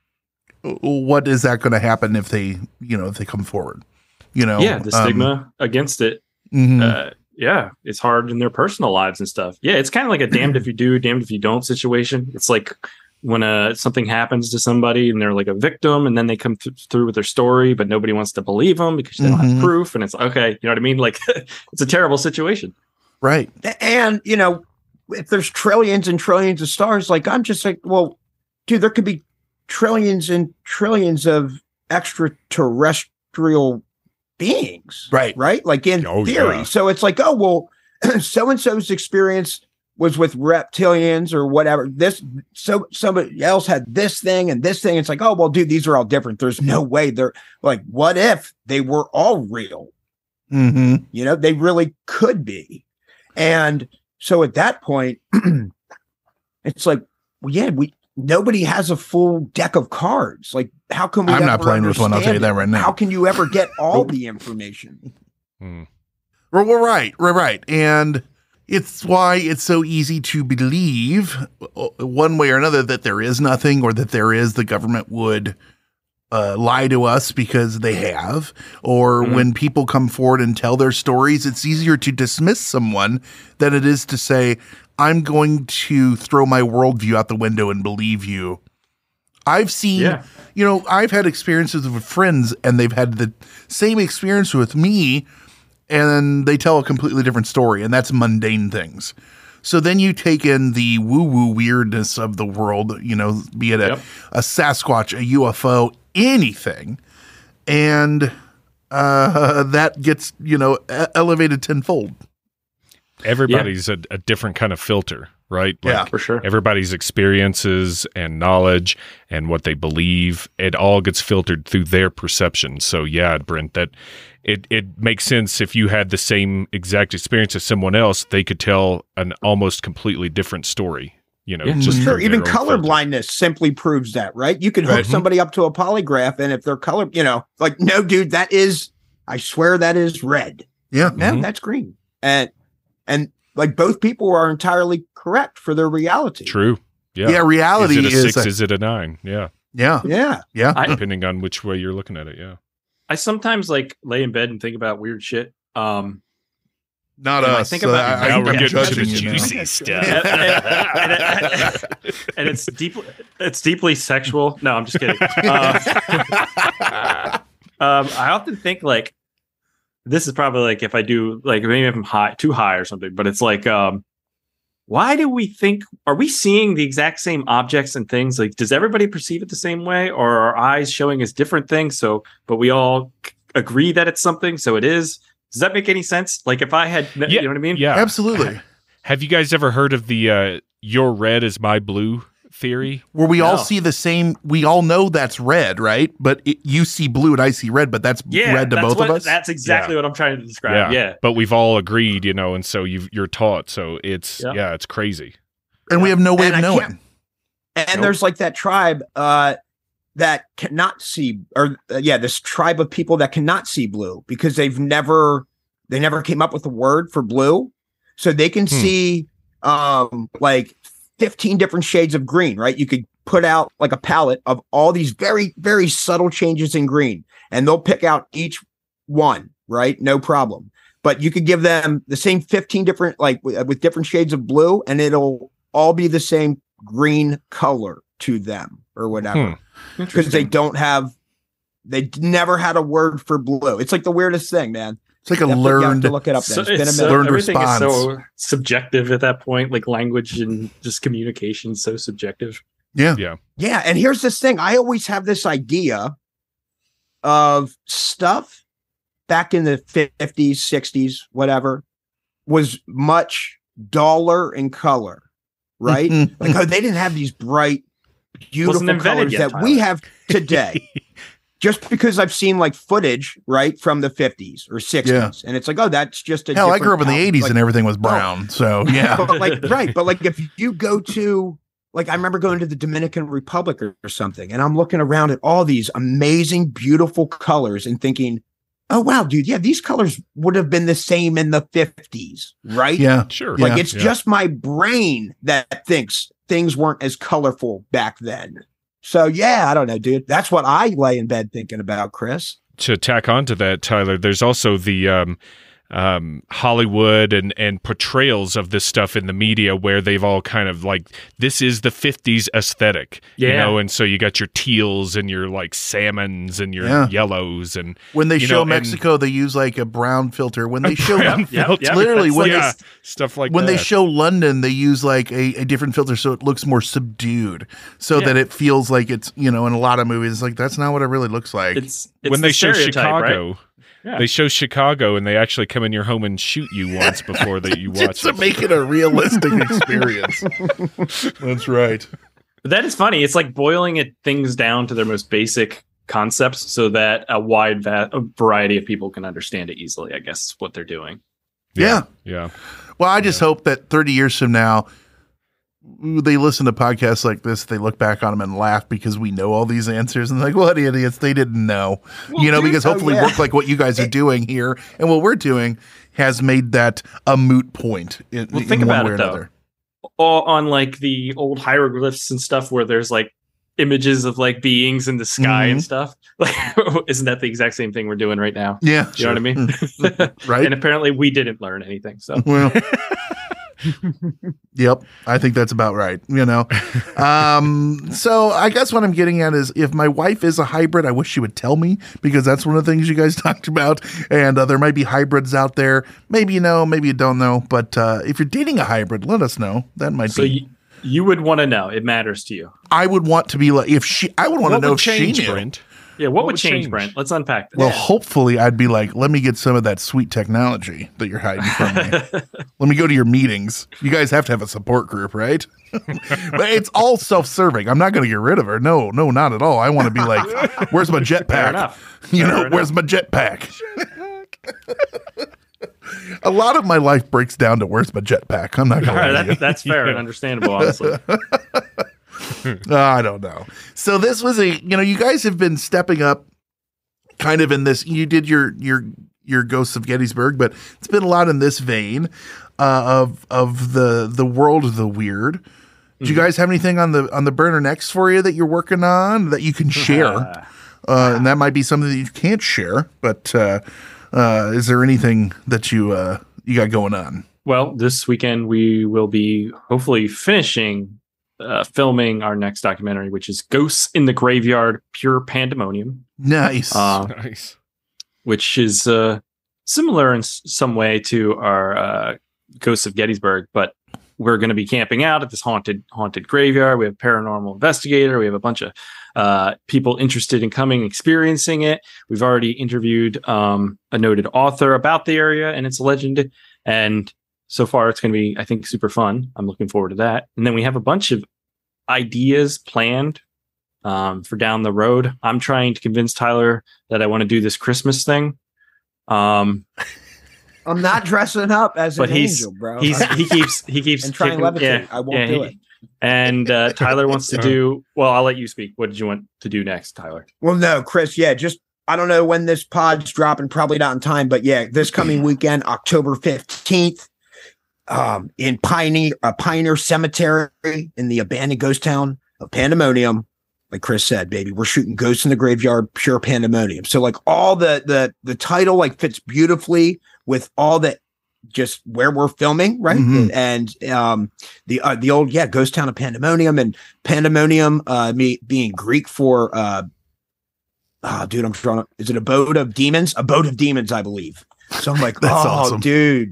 what is that going to happen if they, you know, if they come forward? You know, Yeah, the um, stigma against it. mhm. Uh, yeah, it's hard in their personal lives and stuff. Yeah, it's kind of like a damned if you do, damned if you don't situation. It's like when uh, something happens to somebody and they're like a victim and then they come th- through with their story, but nobody wants to believe them because they don't Mhm. have proof. And it's okay, you know what I mean? Like, it's a terrible situation. Right. And, you know, if there's trillions and trillions of stars, like I'm just like, well, dude, there could be trillions and trillions of extraterrestrial beings. Right. Right. Like in Oh, theory. yeah. So it's like, oh, well, so and so's experience was with reptilians or whatever. This, so somebody else had this thing and this thing. It's like, oh, well, dude, these are all different. There's no way they're like, what if they were all real? Mm-hmm. You know, they really could be. And so at that point, it's like, well, yeah, we nobody has a full deck of cards. Like, how can we? I'm not ever playing with one, I'll tell you understand that it? right now. How can you ever get all the information? Hmm. Well, we're right, right, right. And it's why it's so easy to believe uh, one way or another that there is nothing or that there is, the government would uh, lie to us because they have. Or Mhm. when people come forward and tell their stories, it's easier to dismiss someone than it is to say, I'm going to throw my worldview out the window and believe you. I've seen, Yeah. you know, I've had experiences with friends and they've had the same experience with me, and they tell a completely different story, and that's mundane things. So then you take in the woo-woo weirdness of the world, you know, be it a, Yep. a Sasquatch, a U F O, anything, and uh, that gets, you know, e- elevated tenfold. Everybody's a, a different kind of filter, right? Yeah, for sure. Everybody's experiences and knowledge and what they believe, it all gets filtered through their perception. So yeah, Brent, that it, it makes sense if you had the same exact experience as someone else, they could tell an almost completely different story. You know, Yeah. just Sure, through even their own color filter. blindness simply proves that, right? You could hook Right. somebody up to a polygraph, and if they're color, you know, like, no, dude, that is, I swear that is red. Yeah. No, Mhm. that's green. And and like both people are entirely correct for their reality. True. Yeah. Yeah, reality is it a is six? a- is it a nine? Yeah. Yeah. Yeah. Yeah. I- Depending on which way you're looking at it. Yeah. I sometimes like lay in bed and think about weird shit. Um, Not And I us. think Uh, about- I- Now I'm we're getting to judging the you now. juicy stuff. and, and- and- and it's deeply it's deeply sexual. No, I'm just kidding. Um, um, I often think like this is probably like if I do like maybe if I'm high too high or something, but it's like um, why do we think are we seeing the exact same objects and things? Like, does everybody perceive it the same way, or are our eyes showing us different things? So, but we all c- agree that it's something, so it is. Does that make any sense? Like if I had, Yeah, you know what I mean? Yeah. Absolutely. Have you guys ever heard of the uh, "your red is my blue" theory? Where we all No. see the same, we all know that's red, right? But it, you see blue and I see red, but that's Yeah, red to that's both what, of us. That's exactly what I'm trying to describe. Yeah. But we've all agreed, you know, and so you've, you're taught. So it's Yeah. yeah, it's crazy. and we have no way And of I knowing. can't- And Nope. there's like that tribe uh, that cannot see, or uh, yeah, this tribe of people that cannot see blue because they've never, they never came up with a word for blue, so they can Hmm. see um, like fifteen different shades of green. Right? You could put out like a palette of all these very, very subtle changes in green, and they'll pick out each one. Right? No problem. But you could give them the same fifteen different, like with, with different shades of blue, and it'll all be the same green color to them or whatever, Hmm. because they don't have, they never had a word for blue. It's like the weirdest thing, man. It's like a Definitely you have learned. to look it up. Then. So It's been a it's minute. so, Learned everything response. is so subjective at that point, like language and just communication is so subjective. Yeah. Yeah. Yeah. And here's this thing. I always have this idea of stuff back in the fifties, sixties, whatever, was much duller in color, right? Like, oh, they didn't have these bright, beautiful colors yet, that we have today. Just because I've seen like footage, right, from the fifties or sixties, Yeah. and it's like, oh, that's just a Hell, I different grew up in the palette. eighties Like, and everything was brown. So yeah. but like, right. But like, if you go to, like, I remember going to the Dominican Republic or, or something, and I'm looking around at all these amazing, beautiful colors and thinking, oh, wow, dude, yeah, these colors would have been the same in the fifties, right? Yeah. Sure. Like, Yeah. it's Yeah. just my brain that thinks things weren't as colorful back then. So, yeah, I don't know, dude. That's what I lay in bed thinking about, Chris. To tack on to that, Tyler, there's also the um, um, Hollywood and, and portrayals of this stuff in the media where they've all kind of like, this is the fifties aesthetic, you Yeah. know, and so you got your teals and your like salmons and your Yeah. yellows and When they you show know, and- Mexico, they use like a brown filter. When they show brown Yep, filter. yep. literally That's when like- yeah, stuff like when that. they show London, they use like a, a different filter so it looks more subdued, so Yeah. that it feels like it's, you know, in a lot of movies, it's like that's not what it really looks like. It's, it's when the they show stereotype, Chicago, right? Yeah. they show Chicago and they actually come in your home and shoot you once before that you watch Just to it. make it a realistic experience. That's right. But that is funny. It's like boiling it, things down to their most basic concepts so that a wide va- a variety of people can understand it easily, I guess is what they're doing. Yeah. Yeah. Well, I just hope that thirty years from now, they listen to podcasts like this, they look back on them and laugh because we know all these answers and like, what idiots, they didn't know. you know, dude, because oh, hopefully yeah. work like what you guys are doing here and what we're doing has made that a moot point in, Well, in think one about way or it, though. another. All on like the old hieroglyphs and stuff where there's like images of like beings in the sky Mhm. and stuff. Like, isn't that the exact same thing we're doing right now? Yeah. You know what I mean? Right. And apparently we didn't learn anything. So Well, yep, I think that's about right. You know, um, so I guess what I'm getting at is, if my wife is a hybrid, I wish she would tell me, because that's one of the things you guys talked about. And uh, there might be hybrids out there. Maybe you know, maybe you don't know. But uh, if you're dating a hybrid, let us know. That might so be. you, you would want to know. It matters to you. I would want to be like, if she. I would want to What know would if change, she knew. Brent? Yeah. What, What would would change, change? Brent? Let's unpack that. Well, hopefully, I'd be like, let me get some of that sweet technology that you're hiding from me. Let me go to your meetings. You guys have to have a support group, right? But it's all self-serving. I'm not going to get rid of her. No, no, not at all. I want to be like, where's my Fair jetpack? enough. You Fair know, enough. where's my jetpack? A lot of my life breaks down to where's my jetpack. I'm not All going right, to. that, that's fair and understandable, honestly. I don't know. So this was a, you know, you guys have been stepping up kind of in this. You did your your your Ghosts of Gettysburg, but it's been a lot in this vein uh, of of the the world of the weird. Do you guys have anything on the on the burner next for you that you're working on that you can share? Uh, and that might be something that you can't share, but uh, uh, is there anything that you uh, you got going on? Well, this weekend we will be hopefully finishing uh, filming our next documentary, which is Ghosts in the Graveyard, Pure Pandemonium. Nice. Uh, Nice. which is uh, similar in s- some way to our uh, Ghosts of Gettysburg, but we're going to be camping out at this haunted haunted graveyard. We have a paranormal investigator. We have a bunch of uh, people interested in coming and experiencing it. We've already interviewed um, a noted author about the area and its legend, and so far it's going to be, I think, super fun. I'm looking forward to that. And then we have a bunch of ideas planned um, for down the road. I'm trying to convince Tyler that I want to do this Christmas thing. Um, I'm not dressing up as but an he's angel, bro. he's he keeps he keeps And try and kicking- levitate. I won't do he- it. And uh, Tyler wants to do. Well, I'll let you speak. What did you want to do next, Tyler? Well, no, Chris. Yeah, just I don't know when this pod's dropping. Probably not in time, but yeah, this coming weekend, October fifteenth, um, in Pioneer uh, Pioneer Cemetery in the abandoned ghost town of Pandemonium. Like Chris said, baby, we're shooting Ghosts in the Graveyard, Pure Pandemonium. So like all the the the title like fits beautifully with all the just where we're filming, right? Mhm. And um the uh, the old yeah ghost town of Pandemonium, and Pandemonium uh me being Greek for uh oh, dude, I'm trying to, is it abode of demons? Abode of demons, I believe. So I'm like, That's oh, awesome. dude,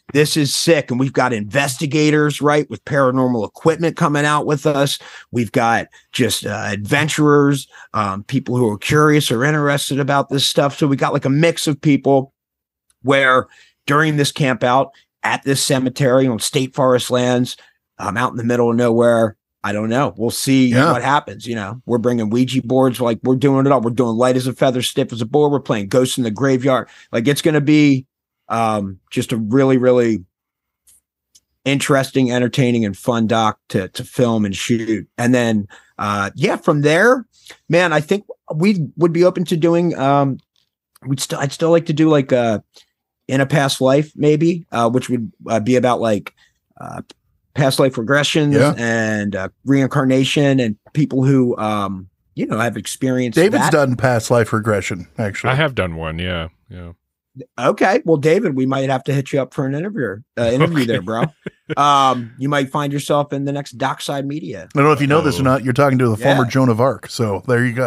this is sick. And we've got investigators, right, with paranormal equipment coming out with us. We've got just uh, adventurers, um, people who are curious or interested about this stuff. So we got like a mix of people where during this camp out at this cemetery on state forest lands, um, out in the middle of nowhere, I don't know. We'll see Yeah. what happens. You know, we're bringing Ouija boards. Like we're doing it all. We're doing light as a feather, stiff as a board. We're playing Ghosts in the Graveyard. Like it's going to be um, just a really, really interesting, entertaining, and fun doc to to film and shoot. And then, uh, yeah, from there, man, I think we would be open to doing. Um, we'd still, I'd still like to do like uh, in a past life, maybe, uh, which would uh, be about like. Uh, past life regressions Yeah. and uh, reincarnation and people who, um, you know, have experienced David's that. done past life regression, actually. I have done one. Yeah. Yeah. Okay. Well, David, we might have to hit you up for an interview, uh, interview Okay. there, bro. Um, you might find yourself in the next Dockside Media. I don't know if you know this or Oh. not. You're talking to the Yeah. former Joan of Arc. So there you go.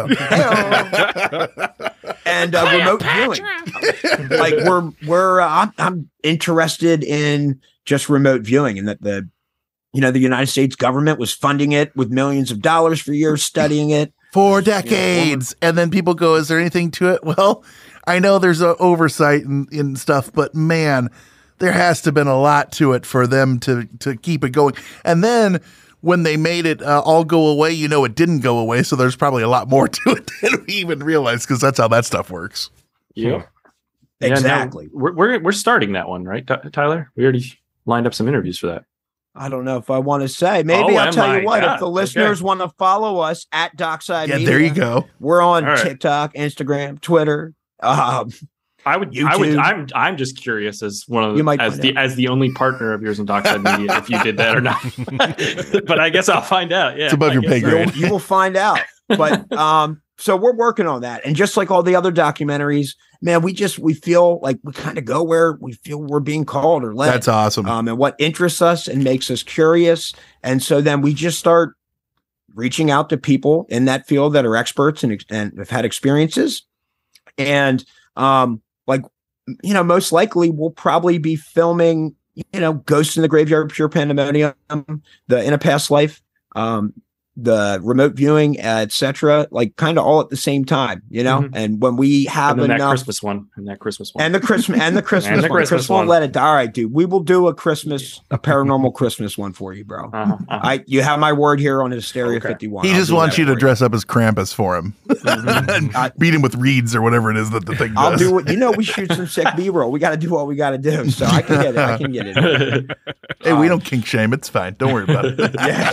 And uh, remote viewing. Like we're, we're, uh, I'm, I'm interested in just remote viewing, and that the, you know, the United States government was funding it with millions of dollars for years, studying it. For decades. And then people go, is there anything to it? Well, I know there's a oversight and, and stuff, but man, there has to have been a lot to it for them to, to keep it going. And then when they made it uh, all go away, you know, it didn't go away. So there's probably a lot more to it than we even realized, because that's how that stuff works. Yeah. Exactly. Yeah, no, we're, we're we're starting that one, right, Ty- Tyler? We already lined up some interviews for that. I don't know if I want to say. Maybe Oh, I'll tell my you what. God. If the listeners Okay. want to follow us at Dockside Yeah, Media, there you go. we're on All right. TikTok, Instagram, Twitter. Um, I would, I would, YouTube. I'm, I'm just curious as one of You might as find the out. as the only partner of yours in Dockside Media, if you did that or not. But I guess I'll find out. Yeah, It's above I your guess pay so. grade. you will find out. But um, so we're working on that, and just like all the other documentaries, man, we just we feel like we kind of go where we feel we're being called or led. That's awesome. um, and what interests us and makes us curious. And so then we just start reaching out to people in that field that are experts and, and have had experiences. And um, like, you know, most likely we'll probably be filming, you know, Ghosts in the Graveyard, Pure Pandemonium, the In a Past Life, um, the remote viewing, uh, et cetera, like kind of all at the same time, you know. Mhm. And when we have And then that enough, Christmas one, and that Christmas one, and the Christmas and the Christmas And the one. Christmas Chris won't one. let it die. All right, dude. We will do a Christmas, a paranormal Christmas one for you, bro. Uh-huh, uh-huh. I you have my word here on Hysteria Okay. fifty-one. he I'll just do wants that you to for dress up as Krampus for him. Mhm. and beat him with reeds or whatever it is that the thing does. I'll do what you know. We shoot some sick B-roll. We got to do what we got to do. So I can get it. I can get it. Hey, we Um, don't kink shame. It's fine. Don't worry about it.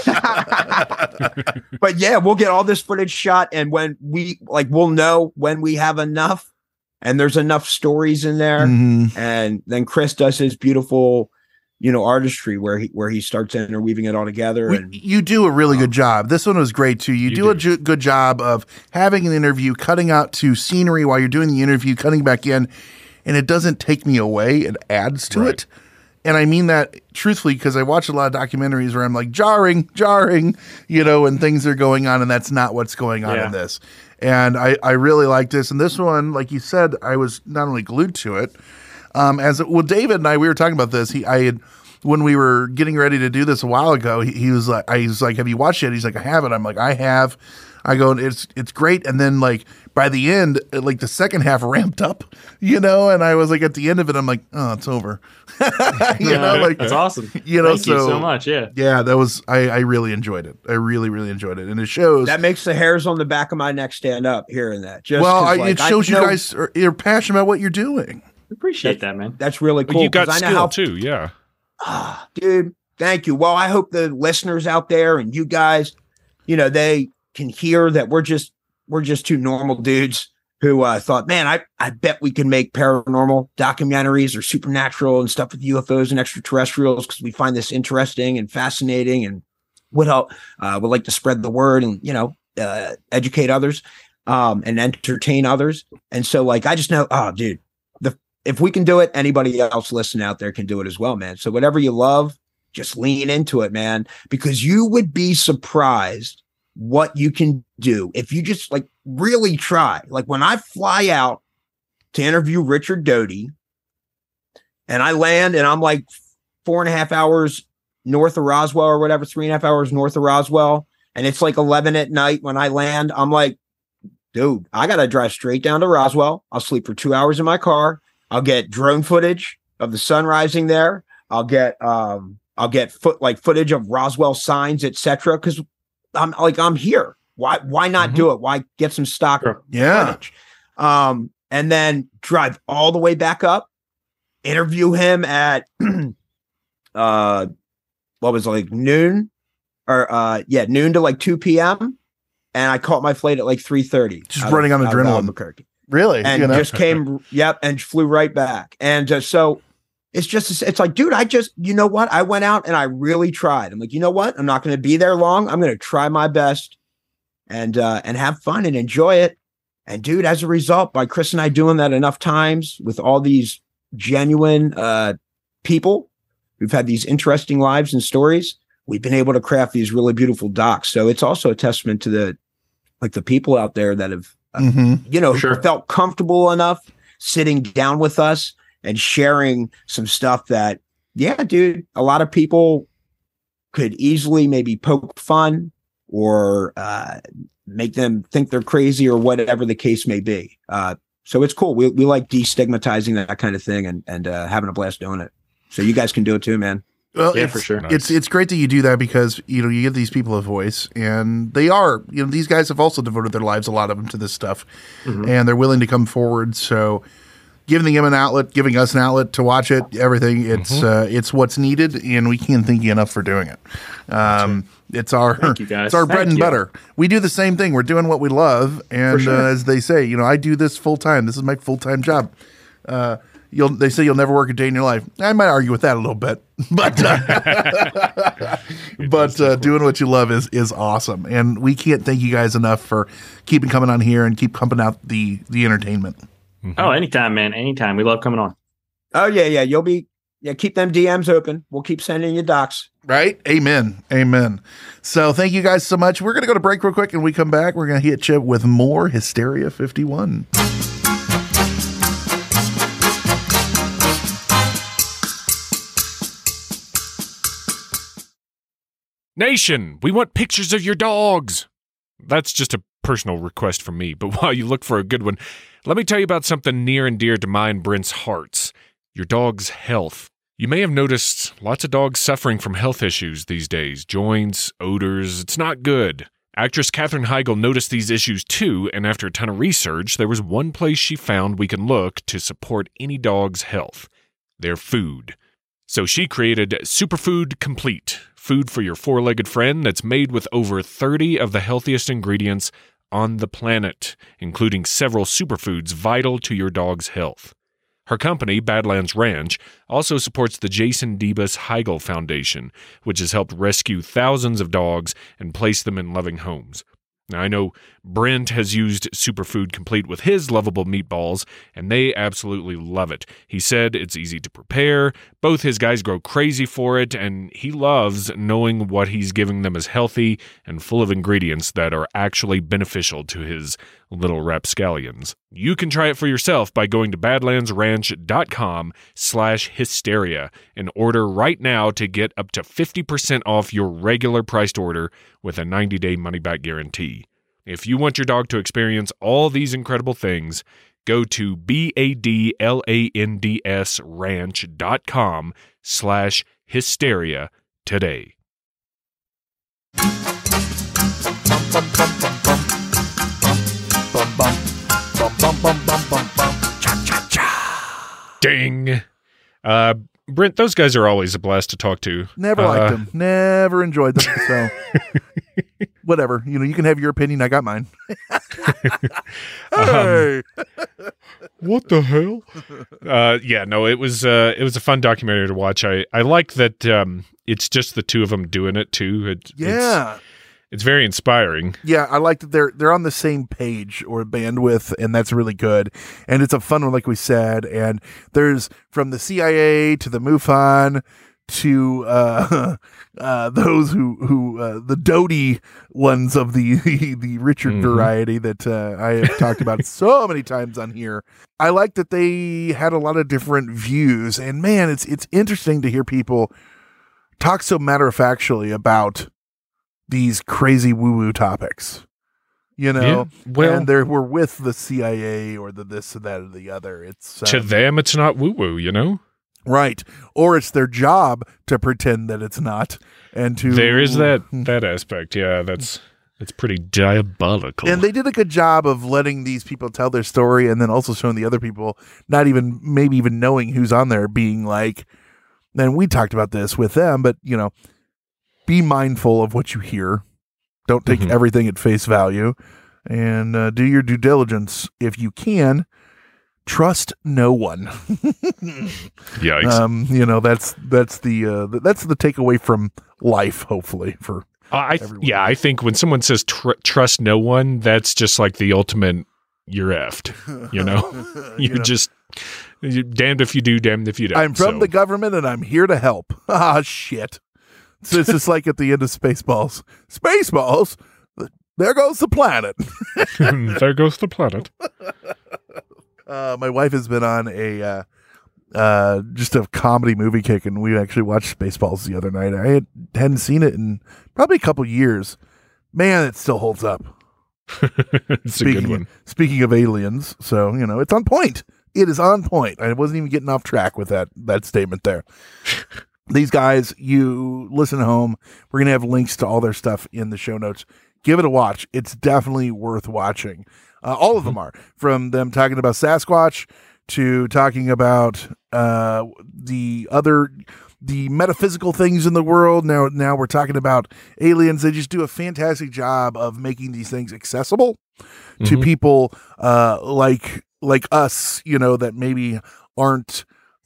Yeah. But yeah, we'll get all this footage shot, and when we like, we'll know when we have enough, and there's enough stories in there, Mhm. and then Chris does his beautiful, you know, artistry where he where he starts interweaving it all together. We- And you do a really good job. This one was great too. You, You do a do. ju- good job of having an interview, cutting out to scenery while you're doing the interview, cutting back in, and it doesn't take me away. It adds to Right. it. And I mean that truthfully, because I watch a lot of documentaries where I'm like, jarring, jarring, you know, and things are going on, and that's not what's going on Yeah. in this. And I, I really like this. And this one, like you said, I was not only glued to it, um, as well, David and I, we were talking about this. He, I had, when we were getting ready to do this a while ago, he, he was like, I was like, have you watched it? He's like, I haven't. I'm like, I have. I go, it's it's great. And then like by the end, like the second half ramped up, you know, and I was like at the end of it, I'm like, oh, it's over. you know, like that's awesome. you know, Thank you so- so much. Yeah. yeah, that was I, I really enjoyed it. I really, really enjoed it. And it shows that makes the hairs on the back of my neck stand up hearing that. Just well, 'cause, I, like, it I shows you know guys are you're passionate about what you're doing. Appreciate that, man. that's really But cool. you got 'cause I know skill how too. Yeah. Ah, dude, thank you. Well, I hope the listeners out there and you guys, you know, they can hear that we're just we're just two normal dudes who uh, thought, man, I, I bet we can make paranormal documentaries or supernatural and stuff with U F Os and extraterrestrials because we find this interesting and fascinating and would help uh, would like to spread the word and, you know, uh, educate others um, and entertain others. And so like, I just know, oh, dude, the if we can do it, anybody else listening out there can do it as well, man. So whatever you love, just lean into it, man, because you would be surprised what you can do if you just like really try. Like when I fly out to interview Richard Doty, and I land, and I'm like four and a half hours north of Roswell or whatever, three and a half hours north of Roswell, and it's like eleven at night when I land. I'm like, dude, I gotta drive straight down to Roswell. I'll sleep for two hours in my car. I'll get drone footage of the sun rising there. I'll get um, I'll get foot like footage of Roswell signs, et cetera. Because I'm like I'm here. Why why not mm-hmm. do it? Why get some stock? Sure. Yeah. Footage? Um, and then drive all the way back up. Interview him at uh, what was it, like noon or uh, yeah, noon to like two p.m. And I caught my flight at like three thirty. Just running of, on adrenaline. Albuquerque. Really? And you know? just came, yep, and flew right back. And uh, so it's just, it's like, dude, I just, you know what? I went out and I really tried. I'm like, you know what? I'm not going to be there long. I'm going to try my best and, uh, and have fun and enjoy it. And dude, as a result, by Chris and I doing that enough times with all these genuine uh, people who've had these interesting lives and stories, we've been able to craft these really beautiful docs. So it's also a testament to the, like the people out there that have, uh, mm-hmm. you know, Sure. felt comfortable enough sitting down with us and sharing some stuff that, yeah, dude, a lot of people could easily maybe poke fun or uh, make them think they're crazy or whatever the case may be. Uh, so it's cool. We we like destigmatizing that kind of thing and and uh, having a blast doing it. So you guys can do it too, man. Well, Yeah, it's, for sure. It's it's great that you do that because you know you give these people a voice, and they are you know these guys have also devoted their lives, a lot of them, to this stuff, Mhm. and they're willing to come forward. So giving them an outlet, giving us an outlet to watch it, everything it's uh, it's what's needed, and we can't thank you enough for doing it. Um, it's our Thank you, guys. it's our bread Thank and you. butter. We do the same thing. We're doing what we love, and sure. uh, as they say, you know, I do this full time. This is my full time job. Uh, You'll, they say you'll never work a day in your life. I might argue with that a little bit, but uh, but uh, doing what you love is is awesome, and we can't thank you guys enough for keeping coming on here and keep pumping out the the entertainment. Oh, anytime, man. Anytime. We love coming on. Oh yeah, yeah. You'll be yeah. Keep them D Ms open. We'll keep sending you docs. Right? Amen. Amen. So thank you guys so much. We're gonna go to break real quick, and when we come back, we're gonna hit you with more Hysteria fifty-one. Nation, we want pictures of your dogs. That's just a personal request from me, but while you look for a good one, let me tell you about something near and dear to my and Brent's hearts, your dog's health. You may have noticed lots of dogs suffering from health issues these days, joints, odors, it's not good. Actress Katherine Heigl noticed these issues too, and after a ton of research, there was one place she found we can look to support any dog's health, their food. So she created Superfood Complete, food for your four-legged friend that's made with over thirty of the healthiest ingredients on the planet, including several superfoods vital to your dog's health. Her company, Badlands Ranch, also supports the Jason Debus Heigl Foundation, which has helped rescue thousands of dogs and place them in loving homes. Now, I know Brent has used Superfood Complete with his lovable meatballs, and they absolutely love it. He said it's easy to prepare, both his guys grow crazy for it, and he loves knowing what he's giving them is healthy and full of ingredients that are actually beneficial to his little rapscallions. You can try it for yourself by going to badlandsranch.com slash hysteria and order right now to get up to fifty percent off your regular priced order with a ninety-day money-back guarantee. If you want your dog to experience all these incredible things, go to B-A-D-L-A-N-D-S ranch.com slash hysteria today. Ding. Uh, Brent, those guys are always a blast to talk to. Never uh, liked them. Never enjoyed them. So whatever. You know, you can have your opinion. I got mine. Hey. Um, what the hell? Uh, yeah, no, it was uh, it was a fun documentary to watch. I, I like that um, it's just the two of them doing it too. It, Yeah. It's, it's very inspiring. Yeah, I like that they're they're on the same page or bandwidth, and that's really good. And it's a fun one, like we said. And there's from the C I A to the MUFON to uh, uh, those who who uh, the doty ones of the the Richard Mhm. variety that uh, I have talked about so many times on here. I like that they had a lot of different views, and man, it's it's interesting to hear people talk so matter of factually about these crazy woo woo topics. You know, Yeah, well- and they were with the C I A or the this or that or the other. It's To um, them, it's not woo woo, you know? right, or it's their job to pretend that it's not, and to There is that that aspect. Yeah, that's it's pretty diabolical. And they did a good job of letting these people tell their story, and then also showing the other people, not even maybe even knowing who's on there, being like, and we talked about this with them, but you know, be mindful of what you hear. Don't take Mhm. everything at face value, and uh, do your due diligence if you can. Trust no one. Yikes. Um, you know, that's that's the uh, th- that's the takeaway from life. Hopefully, for I yeah, I think when someone says tr- trust no one, that's just like the ultimate you're effed. You know, you're You know. just you're damned if you do, damned if you don't. I'm from so. the government and I'm here to help. Ah, shit. So it's just like at the end of Spaceballs. Spaceballs? There goes the planet. There goes the planet. Uh, my wife has been on a uh, uh, just a comedy movie kick, and we actually watched Spaceballs the other night. I had, hadn't seen it in probably a couple years. Man, it still holds up. It's a speaking, good one. Speaking of aliens, so you know it's on point. It is on point. I wasn't even getting off track with that that statement there. These guys, you listen at home. We're gonna have links to all their stuff in the show notes. Give it a watch. It's definitely worth watching. Uh, all of them are, from them talking about Sasquatch to talking about uh, the other, the metaphysical things in the world. Now, now we're talking about aliens. They just do a fantastic job of making these things accessible to Mhm. people uh, like like us. You know, that maybe aren't.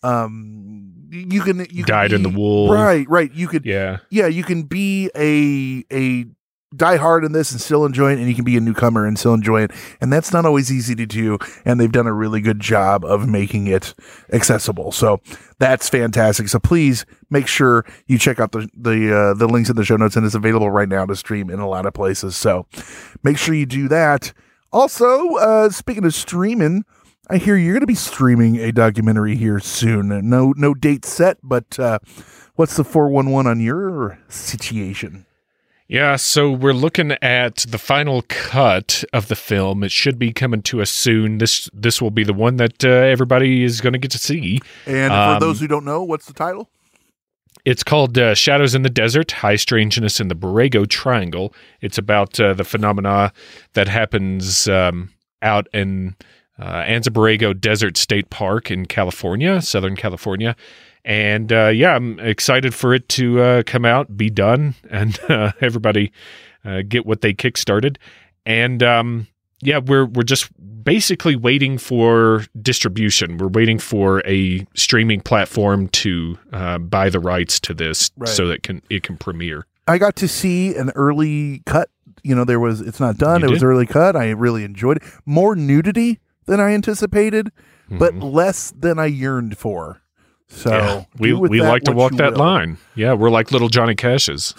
Um, you can you can Dyed in be- the wool. right? Right. You could Yeah. yeah, you can be a a die hard in this and still enjoy it, and you can be a newcomer and still enjoy it, and that's not always easy to do. And they've done a really good job of making it accessible, so that's fantastic. So please make sure you check out the the uh, the links in the show notes, and it's available right now to stream in a lot of places. So make sure you do that. Also, uh, speaking of streaming, I hear you're going to be streaming a documentary here soon. No no date set, but uh, what's the four one one on your situation? Yeah, so we're looking at the final cut of the film. It should be coming to us soon. This this will be the one that uh, everybody is going to get to see. And Um, for those who don't know, what's the title? It's called uh, Shadows in the Desert, High Strangeness in the Borrego Triangle. It's about uh, the phenomena that happens um, out in uh, Anza Borrego Desert State Park in California, Southern California. And uh, yeah, I'm excited for it to uh, come out, be done, and uh, everybody uh, get what they kickstarted. And um, yeah, we're we're just basically waiting for distribution. We're waiting for a streaming platform to uh, buy the rights to this, Right. so that it can it can premiere. I got to see an early cut. You know, there was, it's not done. You it was did? early cut. I really enjoyed it. More nudity than I anticipated, but less than I yearned for. So Mm-hmm. Yeah, we do with we that like to what walk you that will. line. Yeah, we're like little Johnny Cash's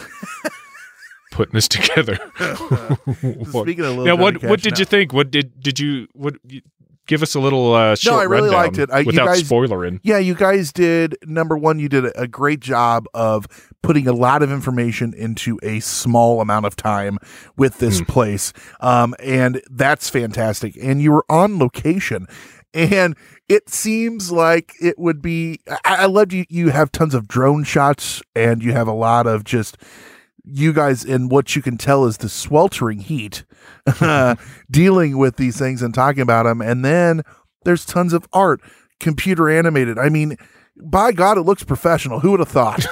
putting this together. What- Speaking of little now, what Johnny what Cash did now. you think? What did did you what? you- Give us a little uh, short I really rundown liked it. I- you without guys- spoilering. Yeah, you guys did. Number one, you did a, a great job of putting a lot of information into a small amount of time with this Hmm. place. Um, and that's fantastic. And you were on location. And it seems like it would be. I, I loved you. You have tons of drone shots, and you have a lot of just you guys in what you can tell is the sweltering heat, uh, dealing with these things and talking about them. And then there's tons of art, computer animated. I mean, by God, it looks professional. Who would have thought?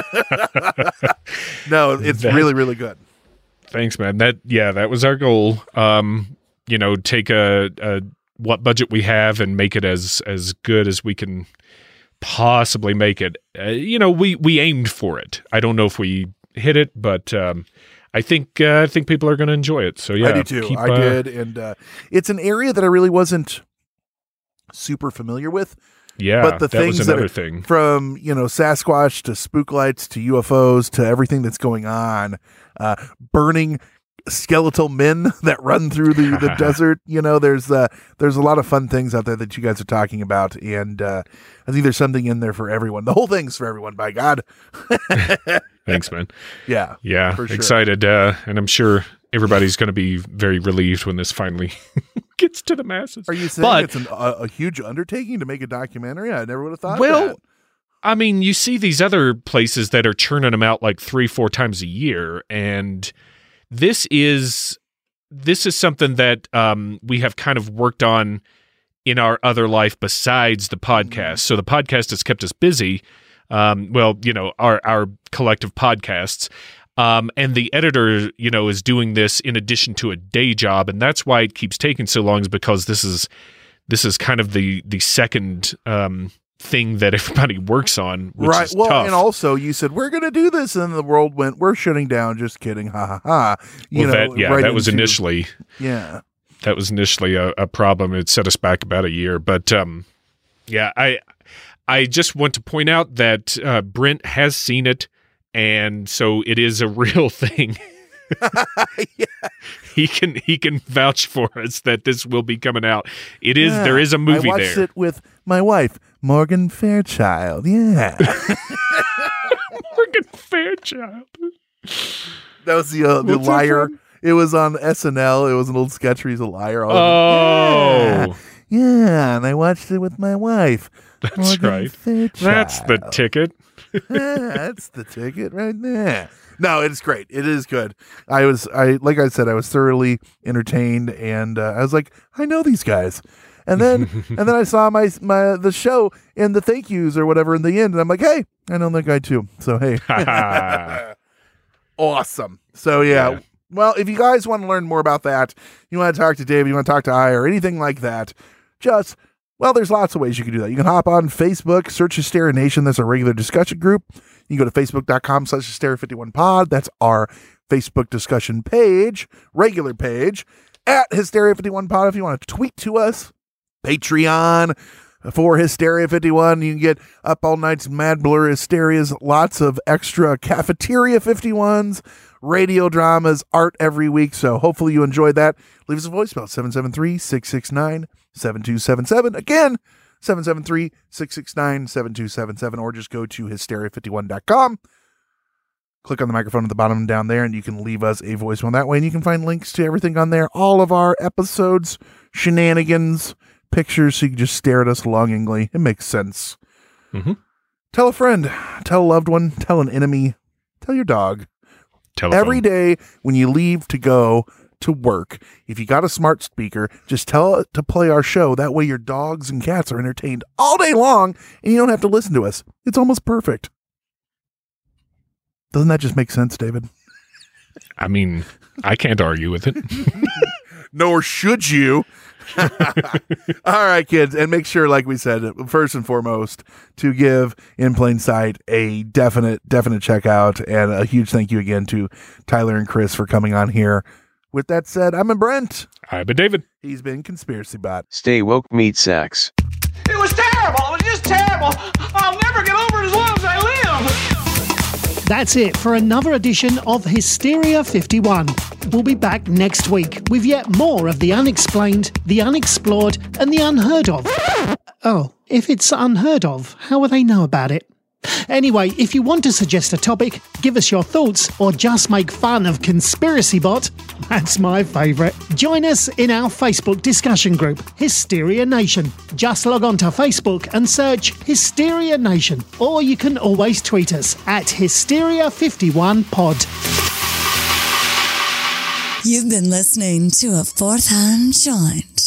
No, it's That- really, really good. Thanks, man. That yeah, that was our goal. Um, you know, take a, a what budget we have and make it as as good as we can possibly make it. Uh, you know, we we aimed for it. I don't know if we hit it, but um, I think uh, I think people are going to enjoy it. So yeah, I do too. keep, I uh, did, and uh, it's an area that I really wasn't super familiar with. Yeah, but the that things was that another are, thing. from, you know, Sasquatch to spook lights to U F Os to everything that's going on, uh, burning skeletal men that run through the, the desert. You know, there's uh, there's a lot of fun things out there that you guys are talking about, and uh, I think there's something in there for everyone. The whole thing's for everyone, by God. Thanks, man. Yeah, yeah, for sure. Excited, uh, and I'm sure everybody's going to be very relieved when this finally gets to the masses. Are you saying but, it's an, a, a huge undertaking to make a documentary? I never would have thought. Well, that. I mean, you see these other places that are churning them out like three, four times a year, and this is this is something that um, we have kind of worked on in our other life besides the podcast. So the podcast has kept us busy. Um, well, you know, our our collective podcasts. Um, and the editor, you know, is doing this in addition to a day job, and that's why it keeps taking so long. Is because this is this is kind of the the second um, thing that everybody works on, which right? is Well, tough. and also you said we're going to do this, and the world went, "We're shutting down." Just kidding, ha ha ha. You well, know, that, yeah, right that was into- initially, yeah, that was initially a, a problem. It set us back about a year, but um, yeah, I I just want to point out that uh, Brent has seen it. And so it is a real thing. yeah. He can he can vouch for us that this will be coming out. It is Yeah. there is a movie I watched there. it with my wife, Morgan Fairchild. Yeah, Morgan Fairchild. that was the uh, the What's that liar. from? It was on S N L. It was an old sketch where he's a liar. I was Oh, like, yeah, yeah, and I watched it with my wife. that's Morgan right. Fairchild. That's the ticket. Yeah, that's the ticket right there. No, it's great. It is good. I was, I like I said, I was thoroughly entertained, and uh, I was like, I know these guys. And then, and then I saw my my the show and the thank yous or whatever in the end, and I'm like, hey, I know that guy too. So hey, awesome. So yeah. Yeah. Well, if you guys want to learn more about that, you want to talk to Dave, you want to talk to I, or anything like that, just. Well, there's lots of ways you can do that. You can hop on Facebook, search Hysteria Nation. That's a regular discussion group. You can go to facebook.com slash hysteria51pod. That's our Facebook discussion page, regular page, at Hysteria fifty-one pod if you want to tweet to us. Patreon for Hysteria fifty-one. You can get Up All Night's Mad Blur Hysterias, lots of extra Cafeteria fifty-ones, radio dramas, art every week. So hopefully you enjoyed that. Leave us a voicemail, seven seven three, six six nine, seven two seven seven. Again, seven seven three, six six nine, seven two seven seven, or just go to hysteria fifty-one dot com. Click on the microphone at the bottom down there, and you can leave us a voicemail that way, and you can find links to everything on there, all of our episodes, shenanigans, pictures, so you can just stare at us longingly. It makes sense. Mm-hmm. Tell a friend, tell a loved one, tell an enemy, tell your dog. Telephone. Every day when you leave to go to work, if you got a smart speaker, just tell it to play our show. That way your dogs and cats are entertained all day long, and you don't have to listen to us. It's almost perfect. Doesn't that just make sense, David? I mean, I can't argue with it. Nor should you. All right, kids. And make sure, like we said, first and foremost, to give In Plain Sight a definite, definite checkout. And a huge thank you again to Tyler and Chris for coming on here. With that said, I'm a Brent. I've been David. He's been Conspiracy Bot. Stay woke, meat sacks. It was terrible. It was just terrible. I'll never get over it as long as I live. That's it for another edition of Hysteria fifty-one. We'll be back next week with yet more of the unexplained, the unexplored, and the unheard of. Oh, if it's unheard of, how will they know about it? Anyway, if you want to suggest a topic, give us your thoughts, or just make fun of Conspiracy Bot, that's my favourite. Join us in our Facebook discussion group, Hysteria Nation. Just log on to Facebook and search Hysteria Nation, or you can always tweet us at Hysteria fifty-one pod. You've been listening to a fourth hand joint.